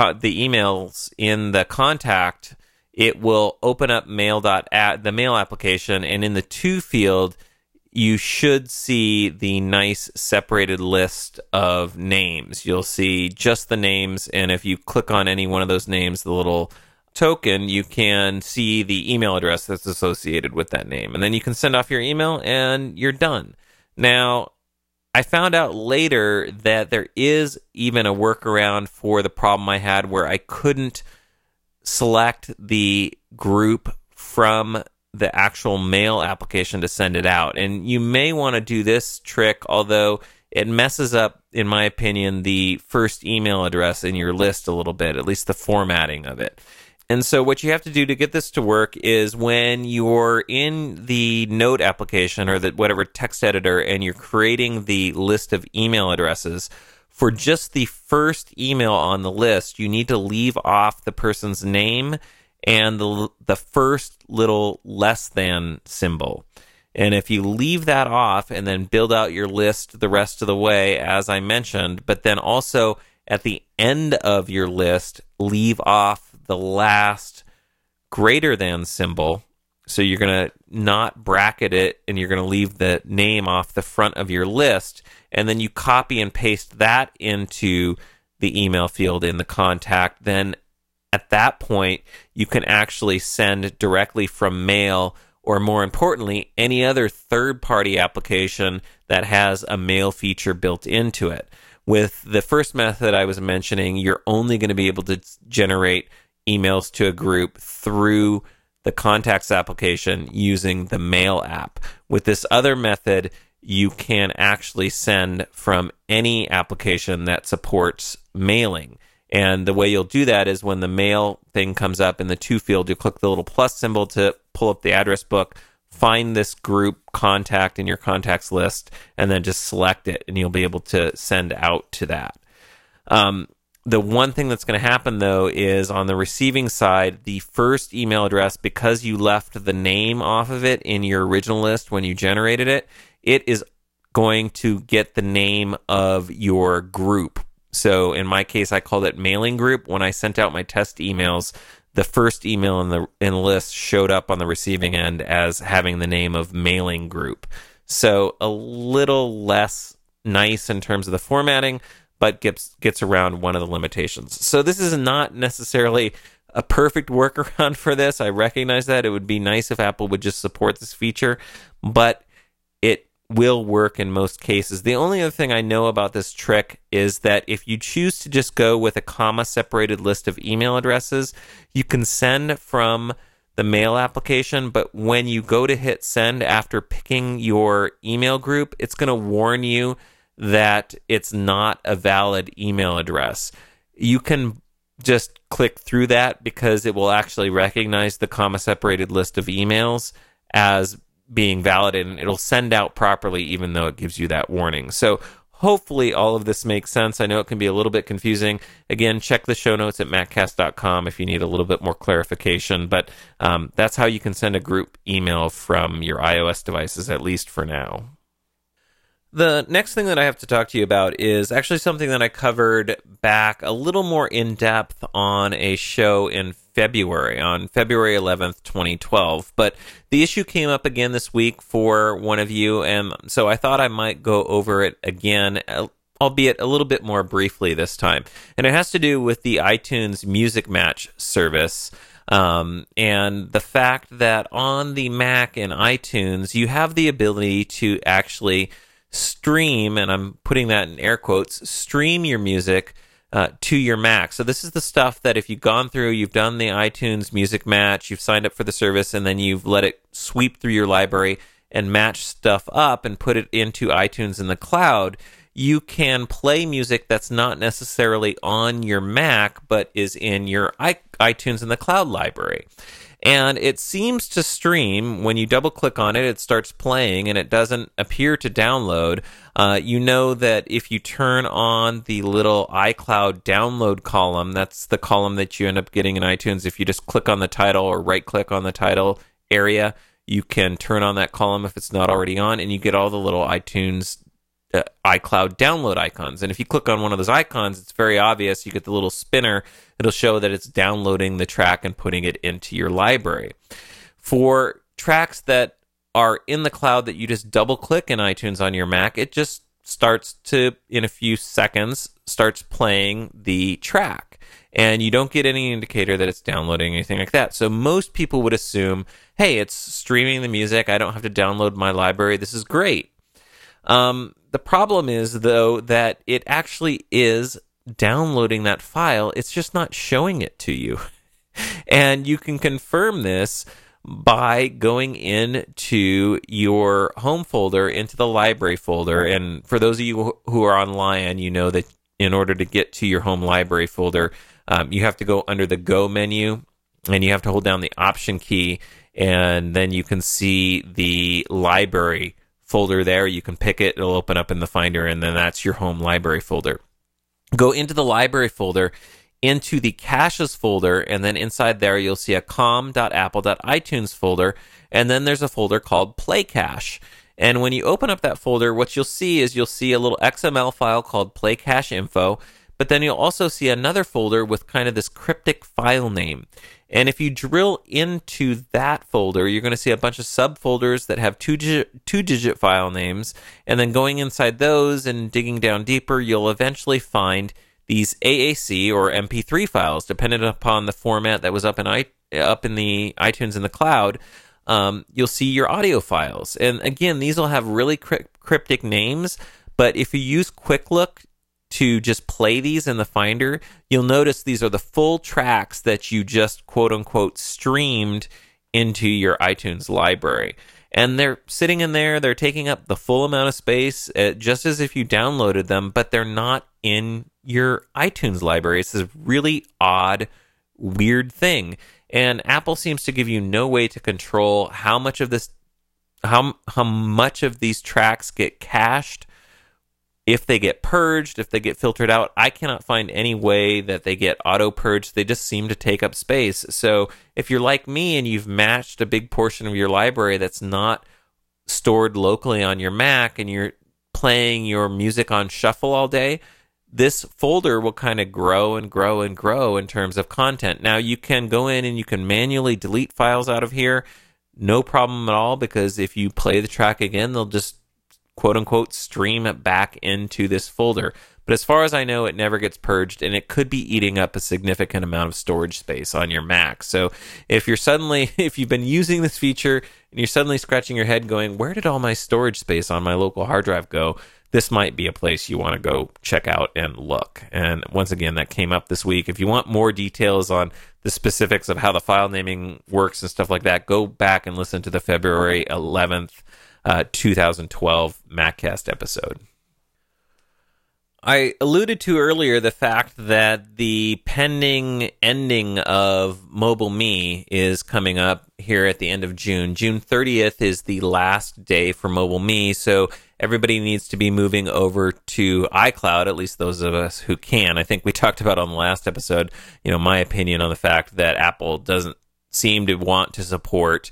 emails in the contact, it will open up the Mail application, and in the To field, you should see the nice separated list of names. You'll see just the names, and if you click on any one of those names, the little token, you can see the email address that's associated with that name. And then you can send off your email, and you're done. Now, I found out later that there is even a workaround for the problem I had where I couldn't select the group from the actual Mail application to send it out. And you may want to do this trick, although it messes up, in my opinion, the first email address in your list a little bit, at least the formatting of it. And so what you have to do to get this to work is when you're in the Note application or the whatever text editor and you're creating the list of email addresses, for just the first email on the list, you need to leave off the person's name and the first little less than symbol. And if you leave that off and then build out your list the rest of the way, as I mentioned, but then also at the end of your list, leave off the last greater than symbol. So you're going to not bracket it and you're going to leave the name off the front of your list. And then you copy and paste that into the email field in the contact. Then at that point, you can actually send directly from mail, or more importantly, any other third-party application that has a mail feature built into it. With the first method I was mentioning, you're only going to be able to generate emails to a group through the Contacts application using the Mail app. With this other method, you can actually send from any application that supports mailing. And the way you'll do that is when the mail thing comes up in the to field, you click the little plus symbol to pull up the address book, find this group contact in your contacts list, and then just select it, and you'll be able to send out to that. The one thing that's going to happen, though, is on the receiving side, the first email address, because you left the name off of it in your original list when you generated it, it is going to get the name of your group. So in my case, I called it mailing group. When I sent out my test emails, the first email in the list showed up on the receiving end as having the name of mailing group. So a little less nice in terms of the formatting, but gets around one of the limitations. So this is not necessarily a perfect workaround for this. I recognize that. It would be nice if Apple would just support this feature, but it will work in most cases. The only other thing I know about this trick is that if you choose to just go with a comma-separated list of email addresses, you can send from the Mail application, but when you go to hit send after picking your email group, it's going to warn you that it's not a valid email address. You can just click through that because it will actually recognize the comma-separated list of emails as being valid, and it'll send out properly even though it gives you that warning. So hopefully all of this makes sense. I know it can be a little bit confusing. Again, check the show notes at maccast.com if you need a little bit more clarification, but that's how you can send a group email from your iOS devices, at least for now. The next thing that I have to talk to you about is actually something that I covered back a little more in depth on a show in February, on February 11th, 2012. But the issue came up again this week for one of you, and so I thought I might go over it again, albeit a little bit more briefly this time. And it has to do with the iTunes Music Match service. And the fact that on the Mac and iTunes, you have the ability to actually stream, and I'm putting that in air quotes, stream your music to your Mac. So this is the stuff that if you've gone through, you've done the iTunes Music Match, you've signed up for the service, and then you've let it sweep through your library and match stuff up and put it into iTunes in the cloud, you can play music that's not necessarily on your Mac, but is in your iTunes in the cloud library. And it seems to stream. When you double click on it, it starts playing and it doesn't appear to download. You know that if you turn on the little iCloud download column, that's the column that you end up getting in iTunes. If you just click on the title or right click on the title area, you can turn on that column if it's not already on, and you get all the little iTunes iCloud download icons. And if you click on one of those icons, it's very obvious. You get the little spinner. It'll show that it's downloading the track and putting it into your library. For tracks that are in the cloud that you just double click in iTunes on your Mac, it just starts to, in a few seconds, starts playing the track. And you don't get any indicator that it's downloading anything like that. So most people would assume, hey, it's streaming the music. I don't have to download my library. This is great. The problem is, though, that it actually is downloading that file. It's just not showing it to you. And you can confirm this by going into your home folder, into the library folder. And for those of you who are on Lion, you know that in order to get to your home library folder, you have to go under the Go menu and you have to hold down the Option key, and then you can see the library folder there. You can pick it, it'll open up in the Finder, and then that's your home library folder. Go into the library folder, into the caches folder, and then inside there you'll see a com.apple.itunes folder, and then there's a folder called Play Cache. And when you open up that folder, what you'll see is a little XML file called Play Cache Info, but then you'll also see another folder with kind of this cryptic file name. And if you drill into that folder, you're going to see a bunch of subfolders that have two-digit file names, and then going inside those and digging down deeper, you'll eventually find these AAC or MP3 files, depending upon the format that was up in the iTunes in the cloud. You'll see your audio files. And again, these will have really cryptic names, but if you use Quick Look to just play these in the Finder, you'll notice these are the full tracks that you just quote-unquote streamed into your iTunes library. And they're sitting in there, they're taking up the full amount of space, just as if you downloaded them, but they're not in your iTunes library. It's this really odd, weird thing. And Apple seems to give you no way to control how much of these tracks get cached, if they get purged, if they get filtered out. I cannot find any way that they get auto-purged. They just seem to take up space. So if you're like me and you've matched a big portion of your library that's not stored locally on your Mac and you're playing your music on shuffle all day, this folder will kind of grow and grow and grow in terms of content. Now, you can go in and you can manually delete files out of here. No problem at all, because if you play the track again, they'll just quote-unquote stream it back into this folder. But as far as I know, it never gets purged, and it could be eating up a significant amount of storage space on your Mac. So if you've been using this feature and you're suddenly scratching your head going, where did all my storage space on my local hard drive go? This might be a place you want to go check out and look. And once again, that came up this week. If you want more details on the specifics of how the file naming works and stuff like that, go back and listen to the February 11th, 2012 MacCast episode. I alluded to earlier the fact that the pending ending of MobileMe is coming up here at the end of June. June 30th is the last day for MobileMe, so everybody needs to be moving over to iCloud, at least those of us who can. I think we talked about on the last episode, my opinion on the fact that Apple doesn't seem to want to support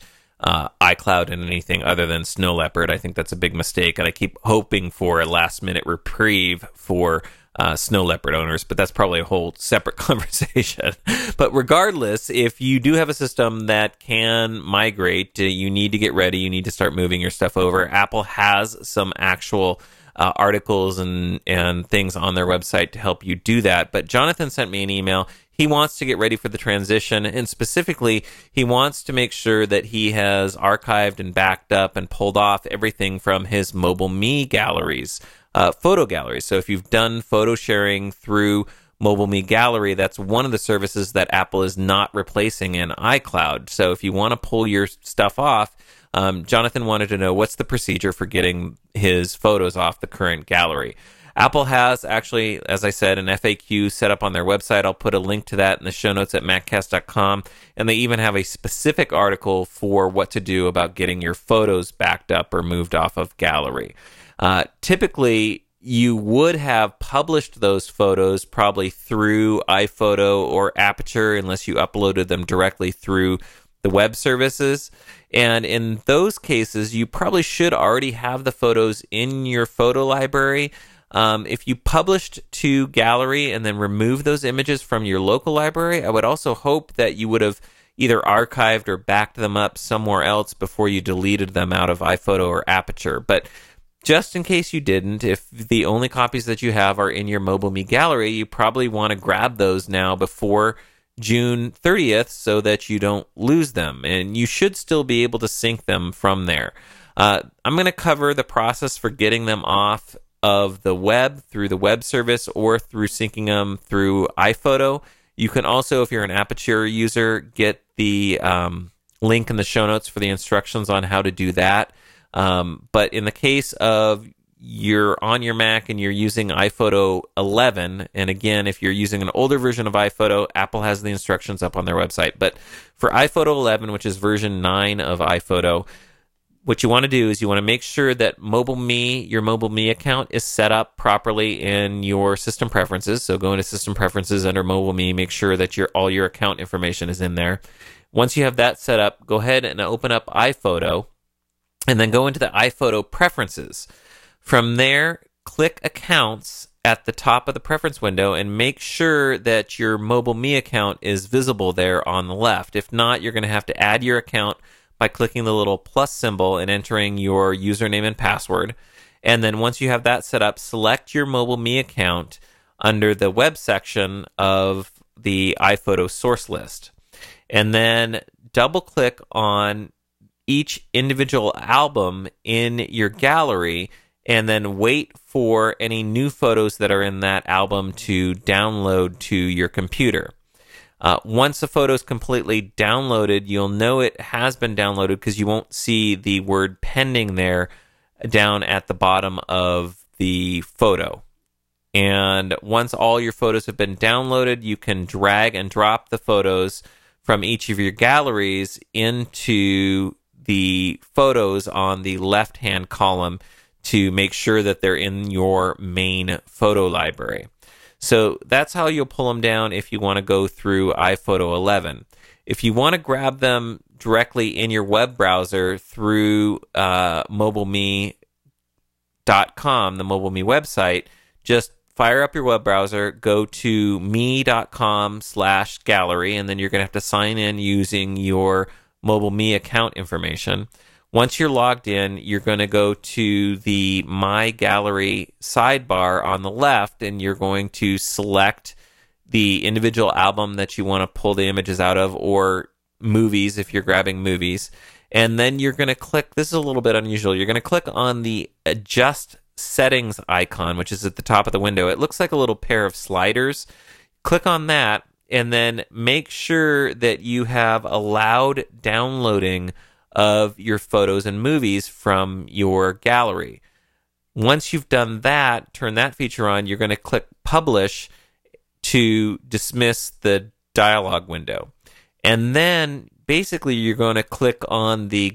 iCloud and anything other than Snow Leopard. I think that's a big mistake, and I keep hoping for a last-minute reprieve for Snow Leopard owners, but that's probably a whole separate conversation. But regardless, if you do have a system that can migrate, you need to get ready. You need to start moving your stuff over. Apple has some actual articles and things on their website to help you do that. But Jonathan sent me an email. He wants to get ready for the transition, and specifically, he wants to make sure that he has archived and backed up and pulled off everything from his MobileMe galleries, photo galleries. So if you've done photo sharing through MobileMe Gallery, that's one of the services that Apple is not replacing in iCloud. So if you want to pull your stuff off, Jonathan wanted to know what's the procedure for getting his photos off the current gallery. Apple has actually, as I said, an FAQ set up on their website. I'll put a link to that in the show notes at maccast.com. And they even have a specific article for what to do about getting your photos backed up or moved off of gallery. Typically, you would have published those photos probably through iPhoto or Aperture, unless you uploaded them directly through the web services. And in those cases, you probably should already have the photos in your photo library. If you published to Gallery and then removed those images from your local library, I would also hope that you would have either archived or backed them up somewhere else before you deleted them out of iPhoto or Aperture. But just in case you didn't, if the only copies that you have are in your MobileMe Gallery, you probably want to grab those now before June 30th so that you don't lose them. And you should still be able to sync them from there. I'm going to cover the process for getting them off of the web through the web service or through syncing them through iPhoto. You can also, if you're an Aperture user, get the link in the show notes for the instructions on how to do that. But in the case of you're on your Mac and you're using iPhoto 11, and again, if you're using an older version of iPhoto, Apple has the instructions up on their website. But for iPhoto 11, which is version 9 of iPhoto, what you want to do is you want to make sure that your Mobile Me account is set up properly in your system preferences. So go into System Preferences under Mobile Me, make sure that all your account information is in there. Once you have that set up, go ahead and open up iPhoto, and then go into the iPhoto Preferences. From there, click Accounts at the top of the preference window and make sure that your Mobile Me account is visible there on the left. If not, you're going to have to add your account by clicking the little plus symbol and entering your username and password. And then once you have that set up, select your Mobile Me account under the web section of the iPhoto source list. And then double click on each individual album in your gallery, and then wait for any new photos that are in that album to download to your computer. Once the photo is completely downloaded, you'll know it has been downloaded because you won't see the word pending there down at the bottom of the photo. And once all your photos have been downloaded, you can drag and drop the photos from each of your galleries into the photos on the left-hand column to make sure that they're in your main photo library. So that's how you'll pull them down if you want to go through iPhoto 11. If you want to grab them directly in your web browser through MobileMe.com, the MobileMe website, just fire up your web browser, go to me.com/gallery, and then you're going to have to sign in using your MobileMe account information. Once you're logged in, you're going to go to the My Gallery sidebar on the left, and you're going to select the individual album that you want to pull the images out of, or movies if you're grabbing movies. And then you're going to click, this is a little bit unusual, you're going to click on the Adjust Settings icon, which is at the top of the window. It looks like a little pair of sliders. Click on that, and then make sure that you have allowed downloading of your photos and movies from your gallery. Once you've done that, turn that feature on, you're going to click Publish to dismiss the dialog window. And then basically you're going to click on the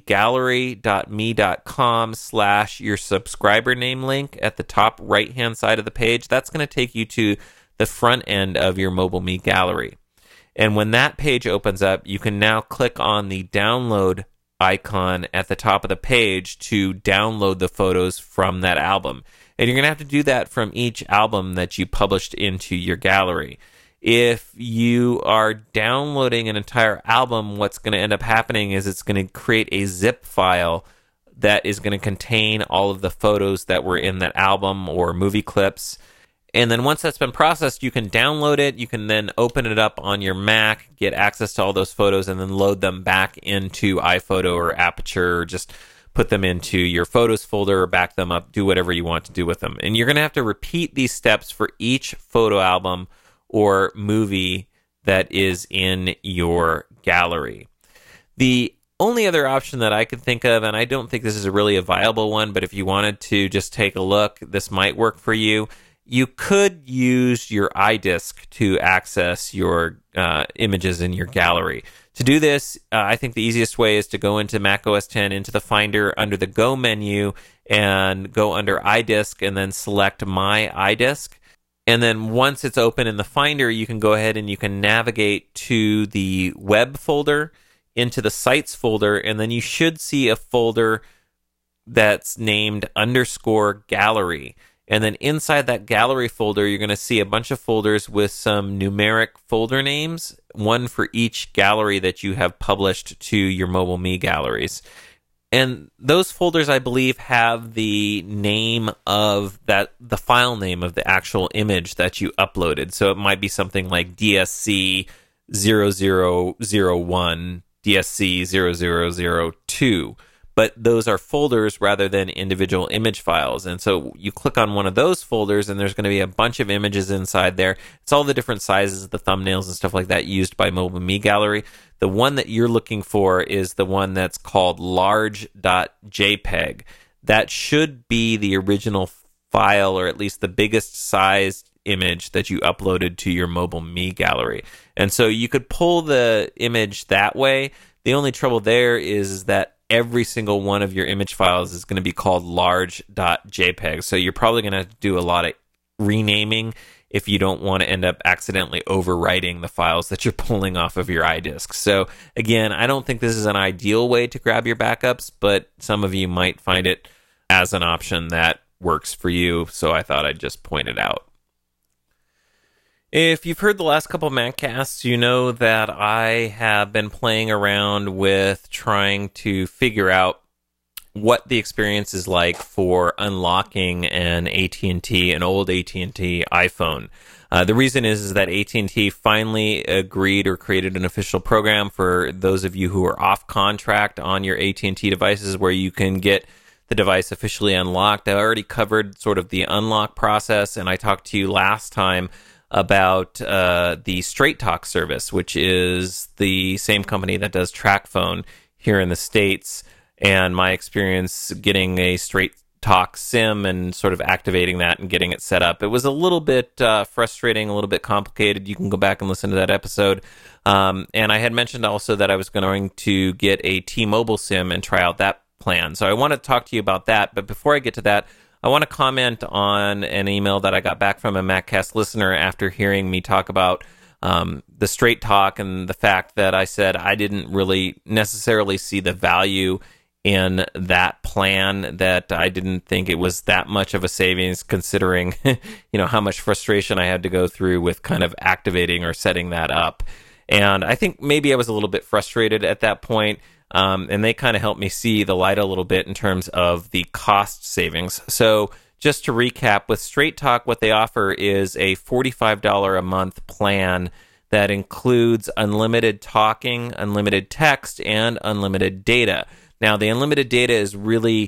gallery.me.com/your subscriber name link at the top right-hand side of the page. That's going to take you to the front end of your Mobile Me gallery. And when that page opens up, you can now click on the download icon at the top of the page to download the photos from that album. And you're going to have to do that from each album that you published into your gallery. If you are downloading an entire album, what's going to end up happening is it's going to create a zip file that is going to contain all of the photos that were in that album or movie clips. And then once that's been processed, you can download it. You can then open it up on your Mac, get access to all those photos, and then load them back into iPhoto or Aperture, or just put them into your Photos folder or back them up, do whatever you want to do with them. And you're going to have to repeat these steps for each photo album or movie that is in your gallery. The only other option that I could think of, and I don't think this is really a viable one, but if you wanted to just take a look, this might work for you. You could use your iDisk to access your images in your gallery. To do this, I think the easiest way is to go into Mac OS X, into the Finder, under the Go menu, and go under iDisk, and then select My iDisk. And then once it's open in the Finder, you can go ahead and you can navigate to the Web folder, into the Sites folder, and then you should see a folder that's named _gallery. And then inside that gallery folder, you're going to see a bunch of folders with some numeric folder names, one for each gallery that you have published to your Mobile Me galleries. And those folders, I believe, have the name of the file name of the actual image that you uploaded. So it might be something like DSC 0001, DSC 0002. But those are folders rather than individual image files. And so you click on one of those folders, and there's going to be a bunch of images inside there. It's all the different sizes, the thumbnails and stuff like that used by Mobile Me Gallery. The one that you're looking for is the one that's called large.jpg. that should be the original file, or at least the biggest sized image that you uploaded to your Mobile Me gallery. And so you could pull the image that way. The only trouble there is that every single one of your image files is going to be called large.jpg. So you're probably going to have to do a lot of renaming if you don't want to end up accidentally overwriting the files that you're pulling off of your iDisk. So again, I don't think this is an ideal way to grab your backups, but some of you might find it as an option that works for you. So I thought I'd just point it out. If you've heard the last couple of Maccasts, you know that I have been playing around with trying to figure out what the experience is like for unlocking an old AT&T iPhone. The reason is that AT&T finally agreed or created an official program for those of you who are off contract on your AT&T devices where you can get the device officially unlocked. I already covered sort of the unlock process, and I talked to you last time about the Straight Talk service, which is the same company that does TracFone here in the States, and my experience getting a Straight Talk SIM and sort of activating that and getting it set up. It was a little bit frustrating, a little bit complicated. You can go back and listen to that episode. And I had mentioned also that I was going to get a T-Mobile SIM and try out that plan. So I want to talk to you about that. But before I get to that, I want to comment on an email that I got back from a MacCast listener after hearing me talk about the Straight Talk and the fact that I said I didn't really necessarily see the value in that plan, that I didn't think it was that much of a savings considering, how much frustration I had to go through with kind of activating or setting that up. And I think maybe I was a little bit frustrated at that point. And they kind of helped me see the light a little bit in terms of the cost savings. So just to recap, with Straight Talk, what they offer is a $45 a month plan that includes unlimited talking, unlimited text, and unlimited data. Now, the unlimited data is really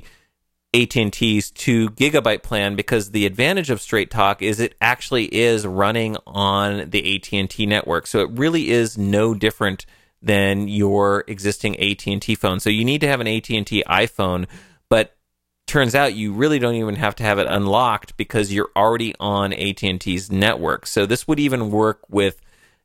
AT&T's 2 gigabyte plan, because the advantage of Straight Talk is it actually is running on the AT&T network. So it really is no different than your existing AT&T phone. So you need to have an AT&T iPhone, but turns out you really don't even have to have it unlocked because you're already on AT&T's network. So this would even work with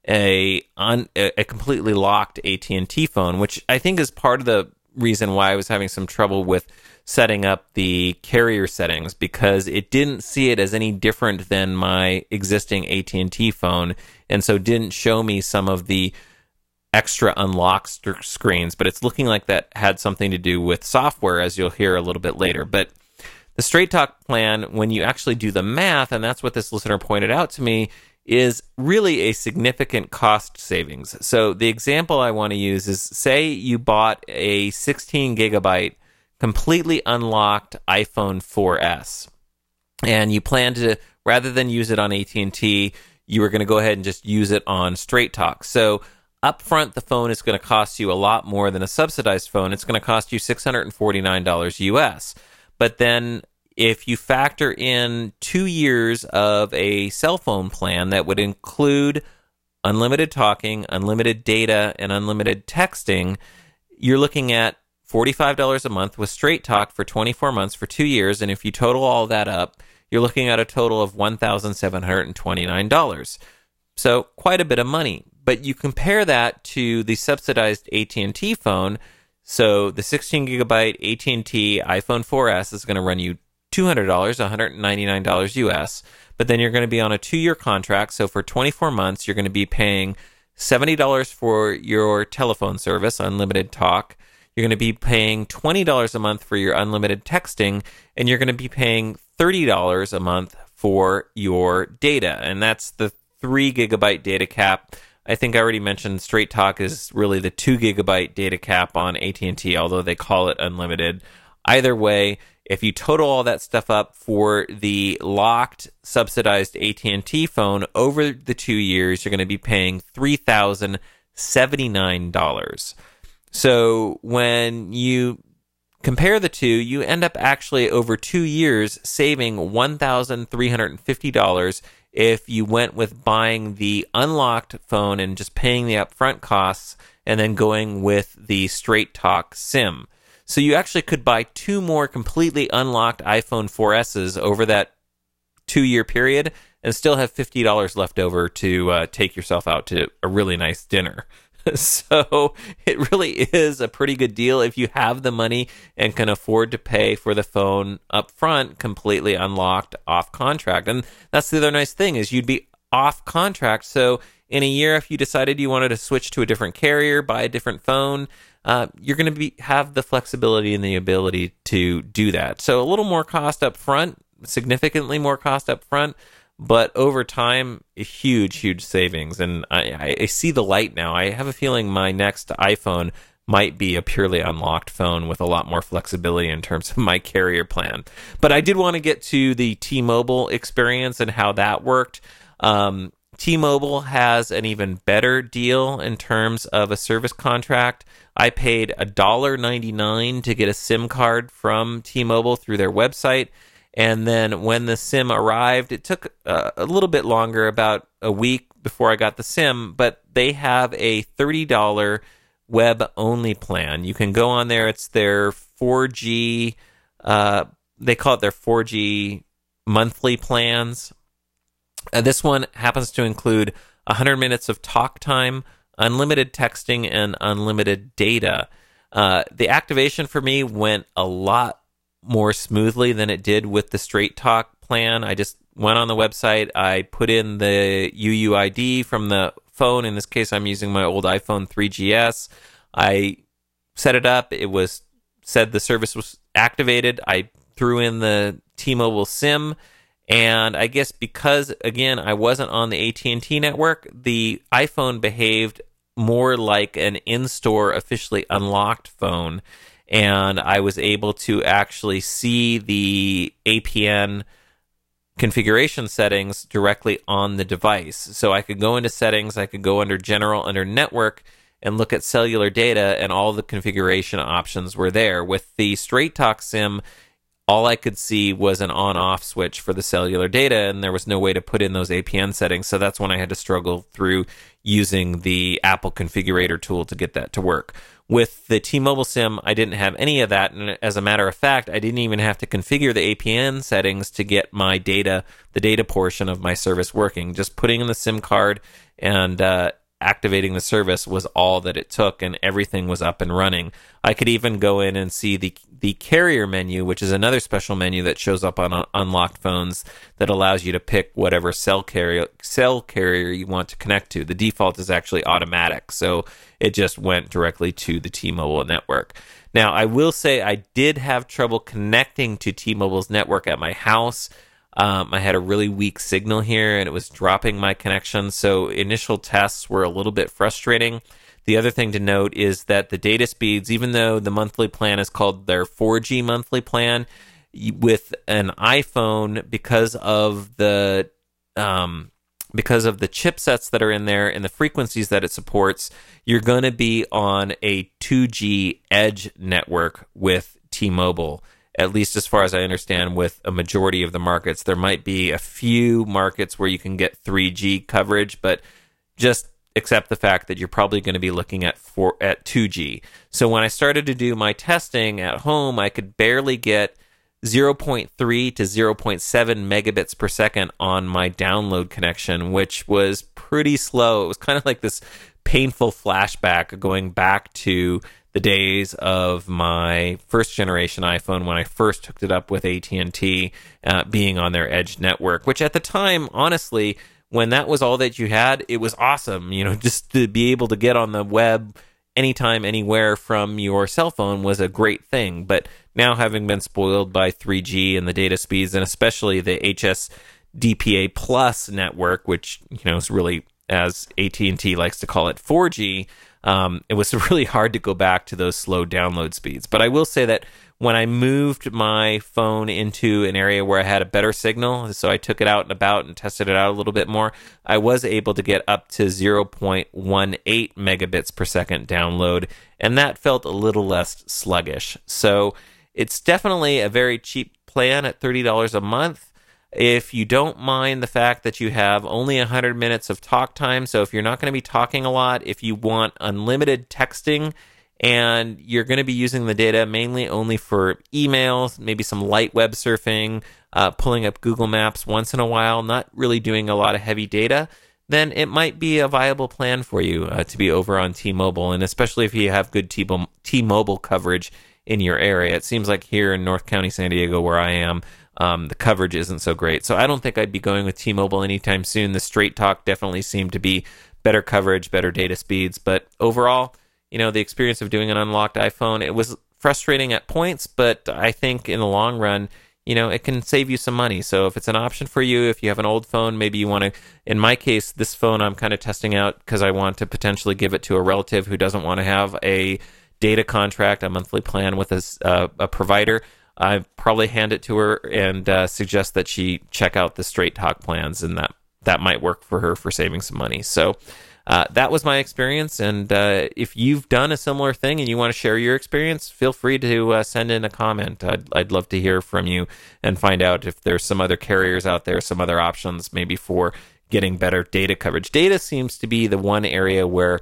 a completely locked AT&T phone, which I think is part of the reason why I was having some trouble with setting up the carrier settings, because it didn't see it as any different than my existing AT&T phone, and so didn't show me some of the extra unlock screens. But it's looking like that had something to do with software, as you'll hear a little bit later. But the Straight Talk plan, when you actually do the math, and that's what this listener pointed out to me, is really a significant cost savings. So the example I want to use is, say you bought a 16 gigabyte completely unlocked iPhone 4S, and you plan to, rather than use it on AT&T, you were going to go ahead and just use it on Straight Talk. So upfront, the phone is going to cost you a lot more than a subsidized phone. It's going to cost you $649 US. But then if you factor in 2 years of a cell phone plan that would include unlimited talking, unlimited data, and unlimited texting, you're looking at $45 a month with Straight Talk for 24 months for 2 years. And if you total all that up, you're looking at a total of $1,729. So quite a bit of money. But you compare that to the subsidized AT&T phone. So the 16 gigabyte AT&T iPhone 4S is going to run you $200, $199 US, but then you're going to be on a 2-year contract. So for 24 months, you're going to be paying $70 for your telephone service, unlimited talk. You're going to be paying $20 a month for your unlimited texting, and you're going to be paying $30 a month for your data. And that's the 3 gigabyte data cap. I think I already mentioned Straight Talk is really the 2 gigabyte data cap on AT&T, although they call it unlimited. Either way, if you total all that stuff up for the locked, subsidized AT&T phone over the 2 years, you're going to be paying $3,079. So when you compare the two, you end up actually over 2 years saving $1,350 if you went with buying the unlocked phone and just paying the upfront costs and then going with the Straight Talk SIM. So you actually could buy 2 more completely unlocked iPhone 4S's over that 2-year period and still have $50 left over to take yourself out to a really nice dinner. So it really is a pretty good deal if you have the money and can afford to pay for the phone up front, completely unlocked, off contract. And that's the other nice thing, is you'd be off contract. So in a year, if you decided you wanted to switch to a different carrier, buy a different phone, you're going to have the flexibility and the ability to do that. So a little more cost up front, significantly more cost up front, but over time, a huge savings. And I see the light now. I have a feeling my next iPhone might be a purely unlocked phone with a lot more flexibility in terms of my carrier plan. But I did want to get to the T-Mobile experience and how that worked. T-Mobile has an even better deal in terms of a service contract. I paid $1.99 to get a SIM card from T-Mobile through their website. And then when the SIM arrived, it took a little bit longer, about a week before I got the SIM, but they have a $30 web-only plan. You can go on there. It's their 4G, they call it their 4G monthly plans. This one happens to include 100 minutes of talk time, unlimited texting, and unlimited data. The activation for me went a lot more smoothly than it did with the Straight Talk plan. I just went on the website, I put in the UUID from the phone. In this case, I'm using my old iPhone 3GS. I set it up. It was said the service was activated. I threw in the T-Mobile SIM, and I guess because, again, I wasn't on the AT&T network, the iPhone behaved more like an in-store officially unlocked phone. And I was able to actually see the APN configuration settings directly on the device. So I could go into settings, I could go under general, under network, and look at cellular data, and all the configuration options were there. With the Straight Talk SIM, all I could see was an on-off switch for the cellular data, and there was no way to put in those APN settings. So that's when I had to struggle through using the Apple configurator tool to get that to work. With the T-Mobile SIM, I didn't have any of that, and as a matter of fact, I didn't even have to configure the APN settings to get my data, the data portion of my service working. Just putting in the SIM card and activating the service was all that it took, and everything was up and running. I could even go in and see the carrier menu, which is another special menu that shows up on unlocked phones that allows you to pick whatever cell carrier you want to connect to. The default is actually automatic, so it just went directly to the T-Mobile network. Now, I will say I did have trouble connecting to T-Mobile's network at my house. I had a really weak signal here, and it was dropping my connection, so initial tests were a little bit frustrating. The other thing to note is that the data speeds, even though the monthly plan is called their 4G monthly plan, with an iPhone, because of the chipsets that are in there and the frequencies that it supports, you're going to be on a 2G edge network with T-Mobile. At least as far as I understand, with a majority of the markets. There might be a few markets where you can get 3G coverage, but just accept the fact that you're probably going to be looking at 2G. So when I started to do my testing at home, I could barely get 0.3 to 0.7 megabits per second on my download connection, which was pretty slow. It was kind of like this painful flashback going back to the days of my first generation iPhone when I first hooked it up with AT&T, being on their edge network, which at the time, honestly, when that was all that you had, it was awesome. You know, just to be able to get on the web anytime, anywhere from your cell phone was a great thing. But now, having been spoiled by 3G and the data speeds, and especially the HSDPA Plus network, which, you know, is really, as AT&T likes to call it, 4G, it was really hard to go back to those slow download speeds. But I will say that when I moved my phone into an area where I had a better signal, so I took it out and about and tested it out a little bit more, I was able to get up to 0.18 megabits per second download, and that felt a little less sluggish. So it's definitely a very cheap plan at $30 a month. If you don't mind the fact that you have only 100 minutes of talk time, so if you're not going to be talking a lot, if you want unlimited texting and you're going to be using the data mainly only for emails, maybe some light web surfing, pulling up Google Maps once in a while, not really doing a lot of heavy data, then it might be a viable plan for you to be over on T-Mobile, and especially if you have good T-Mobile coverage in your area. It seems like here in North County, San Diego, where I am, the coverage isn't so great. So I don't think I'd be going with T-Mobile anytime soon. The Straight Talk definitely seemed to be better coverage, better data speeds, but overall, the experience of doing an unlocked iPhone, it was frustrating at points, but I think in the long run, it can save you some money. So if it's an option for you, if you have an old phone, maybe you want to, in my case, this phone I'm kind of testing out because I want to potentially give it to a relative who doesn't want to have a data contract, a monthly plan with a provider. I probably hand it to her and suggest that she check out the Straight Talk plans, and that might work for her for saving some money. So that was my experience, and if you've done a similar thing and you want to share your experience, feel free to send in a comment. I'd love to hear from you and find out if there's some other carriers out there, some other options maybe for getting better data coverage. Data seems to be the one area where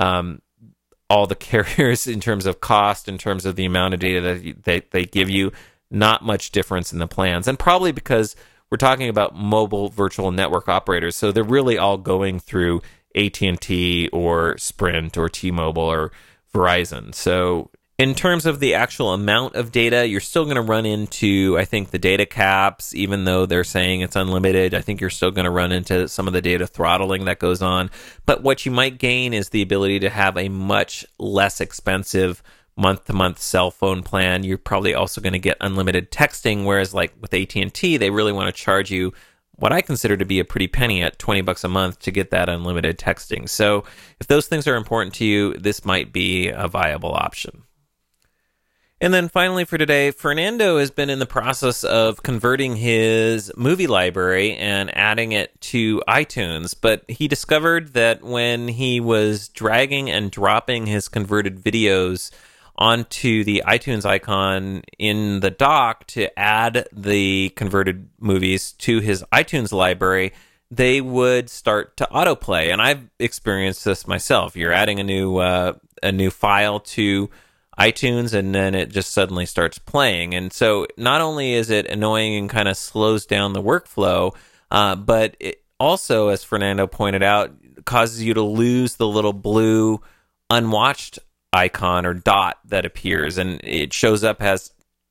all the carriers, in terms of cost, in terms of the amount of data that they give you, not much difference in the plans, and probably because we're talking about mobile virtual network operators, so they're really all going through AT&T or Sprint or T-Mobile or Verizon. So in terms of the actual amount of data, you're still going to run into, I think, the data caps, even though they're saying it's unlimited. I think you're still going to run into some of the data throttling that goes on. But what you might gain is the ability to have a much less expensive month-to-month cell phone plan. You're probably also going to get unlimited texting, whereas like with AT&T, they really want to charge you what I consider to be a pretty penny at $20 a month to get that unlimited texting. So if those things are important to you, this might be a viable option. And then finally for today, Fernando has been in the process of converting his movie library and adding it to iTunes, but he discovered that when he was dragging and dropping his converted videos onto the iTunes icon in the dock to add the converted movies to his iTunes library, they would start to autoplay. And I've experienced this myself. You're adding a new file to iTunes, and then it just suddenly starts playing. And so not only is it annoying and kind of slows down the workflow, but it also, as Fernando pointed out, causes you to lose the little blue unwatched icon or dot that appears, and it shows up as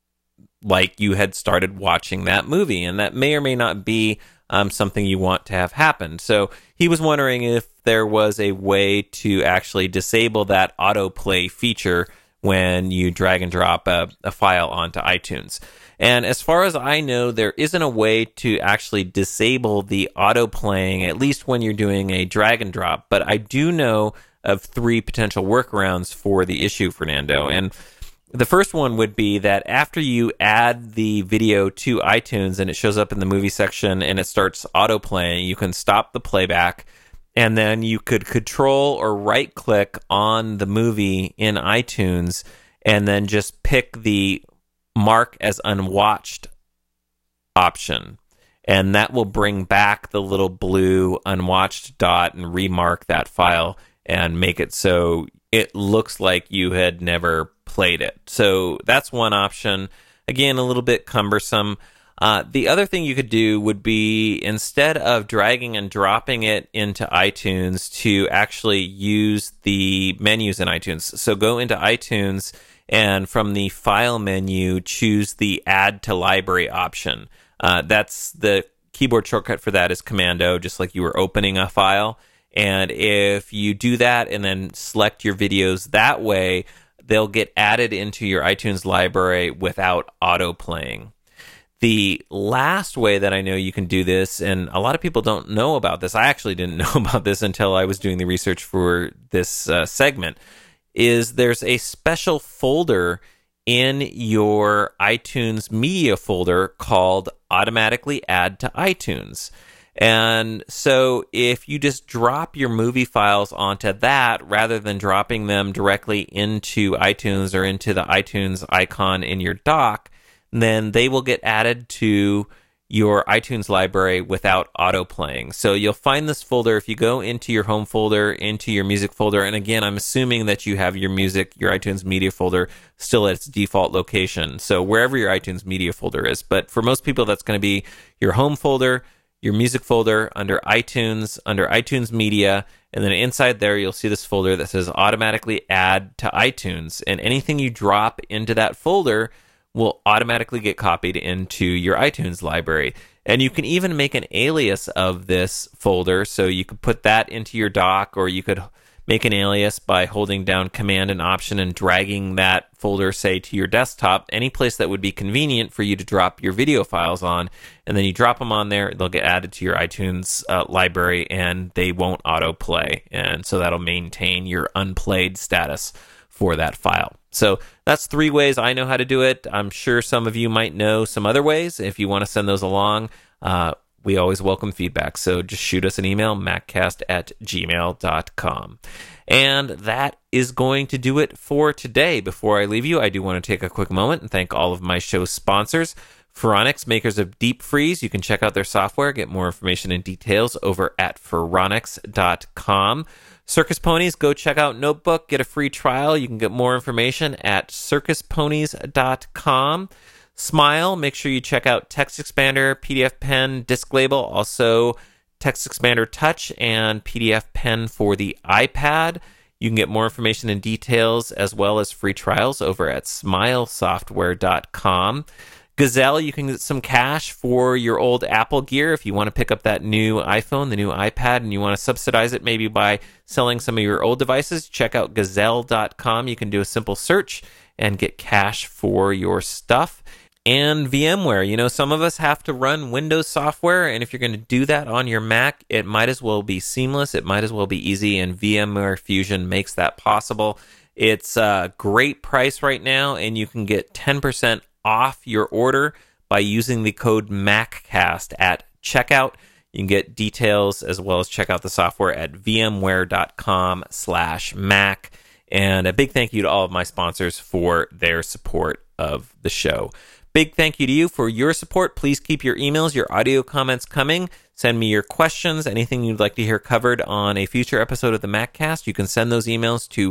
like you had started watching that movie, and that may or may not be something you want to have happen. So he was wondering if there was a way to actually disable that autoplay feature when you drag and drop a file onto iTunes. And as far as I know, there isn't a way to actually disable the autoplaying, at least when you're doing a drag and drop, but I do know of 3 potential workarounds for the issue, Fernando. And the first one would be that after you add the video to iTunes and it shows up in the movie section and it starts autoplaying, you can stop the playback, and then you could control or right-click on the movie in iTunes and then just pick the mark as unwatched option. And that will bring back the little blue unwatched dot and remark that file and make it so it looks like you had never played it. So that's one option. Again, a little bit cumbersome. The other thing you could do would be, instead of dragging and dropping it into iTunes, to actually use the menus in iTunes. So go into iTunes and from the file menu, choose the add to library option. That's the keyboard shortcut for that is Commando, just like you were opening a file. And if you do that and then select your videos that way, they'll get added into your iTunes library without auto-playing. The last way that I know you can do this, and a lot of people don't know about this, I actually didn't know about this until I was doing the research for this segment, is there's a special folder in your iTunes media folder called Automatically Add to iTunes. And so if you just drop your movie files onto that rather than dropping them directly into iTunes or into the iTunes icon in your dock, then they will get added to your iTunes library without auto playing. So you'll find this folder if you go into your home folder, into your music folder. And again, I'm assuming that you have your iTunes media folder still at its default location. So wherever your iTunes media folder is. But for most people, that's going to be your home folder, your music folder under iTunes media. And then inside there, you'll see this folder that says automatically add to iTunes. And anything you drop into that folder will automatically get copied into your iTunes library. And you can even make an alias of this folder. So you could put that into your dock, or you could make an alias by holding down Command and Option and dragging that folder, say, to your desktop, any place that would be convenient for you to drop your video files on. And then you drop them on there, they'll get added to your iTunes library, and they won't autoplay. And so that'll maintain your unplayed status for that file. So that's 3 ways I know how to do it. I'm sure some of you might know some other ways. If you want to send those along, we always welcome feedback. So just shoot us an email, maccast@gmail.com. And that is going to do it for today. Before I leave you, I do want to take a quick moment and thank all of my show sponsors. Phoronix, makers of Deep Freeze. You can check out their software, get more information and details over at phoronix.com. Circus Ponies, go check out Notebook, get a free trial. You can get more information at circusponies.com. Smile, make sure you check out TextExpander, PDF Pen, Disc Label, also TextExpander Touch and PDF Pen for the iPad. You can get more information and details as well as free trials over at smilesoftware.com. Gazelle, you can get some cash for your old Apple gear if you want to pick up that new iPhone, the new iPad, and you want to subsidize it maybe by selling some of your old devices. Check out gazelle.com. You can do a simple search and get cash for your stuff. And VMware, some of us have to run Windows software, and if you're going to do that on your Mac, it might as well be seamless. It might as well be easy, and VMware Fusion makes that possible. It's a great price right now, and you can get 10% off your order by using the code MACCAST at checkout. You can get details as well as check out the software at vmware.com/Mac. And a big thank you to all of my sponsors for their support of the show. Big thank you to you for your support. Please keep your emails, your audio comments coming. Send me your questions, anything you'd like to hear covered on a future episode of the MacCast. You can send those emails to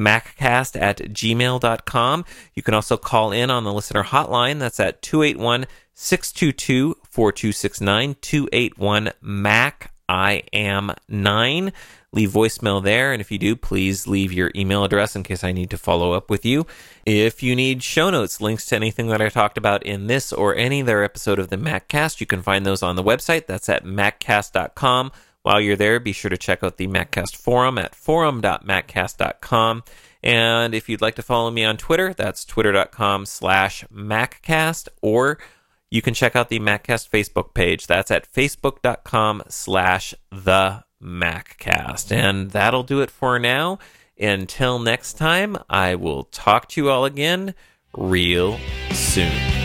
maccast@gmail.com. You can also call in on the listener hotline. That's at 281-622-4269, 281-MAC. I am 9. Leave voicemail there, and if you do, please leave your email address in case I need to follow up with you. If you need show notes, links to anything that I talked about in this or any other episode of the MacCast, you can find those on the website. That's at maccast.com. While you're there, be sure to check out the MacCast forum at forum.maccast.com. And if you'd like to follow me on Twitter, that's twitter.com/MacCast, or you can check out the MacCast Facebook page. That's at facebook.com/TheMacCast. And that'll do it for now. Until next time, I will talk to you all again real soon.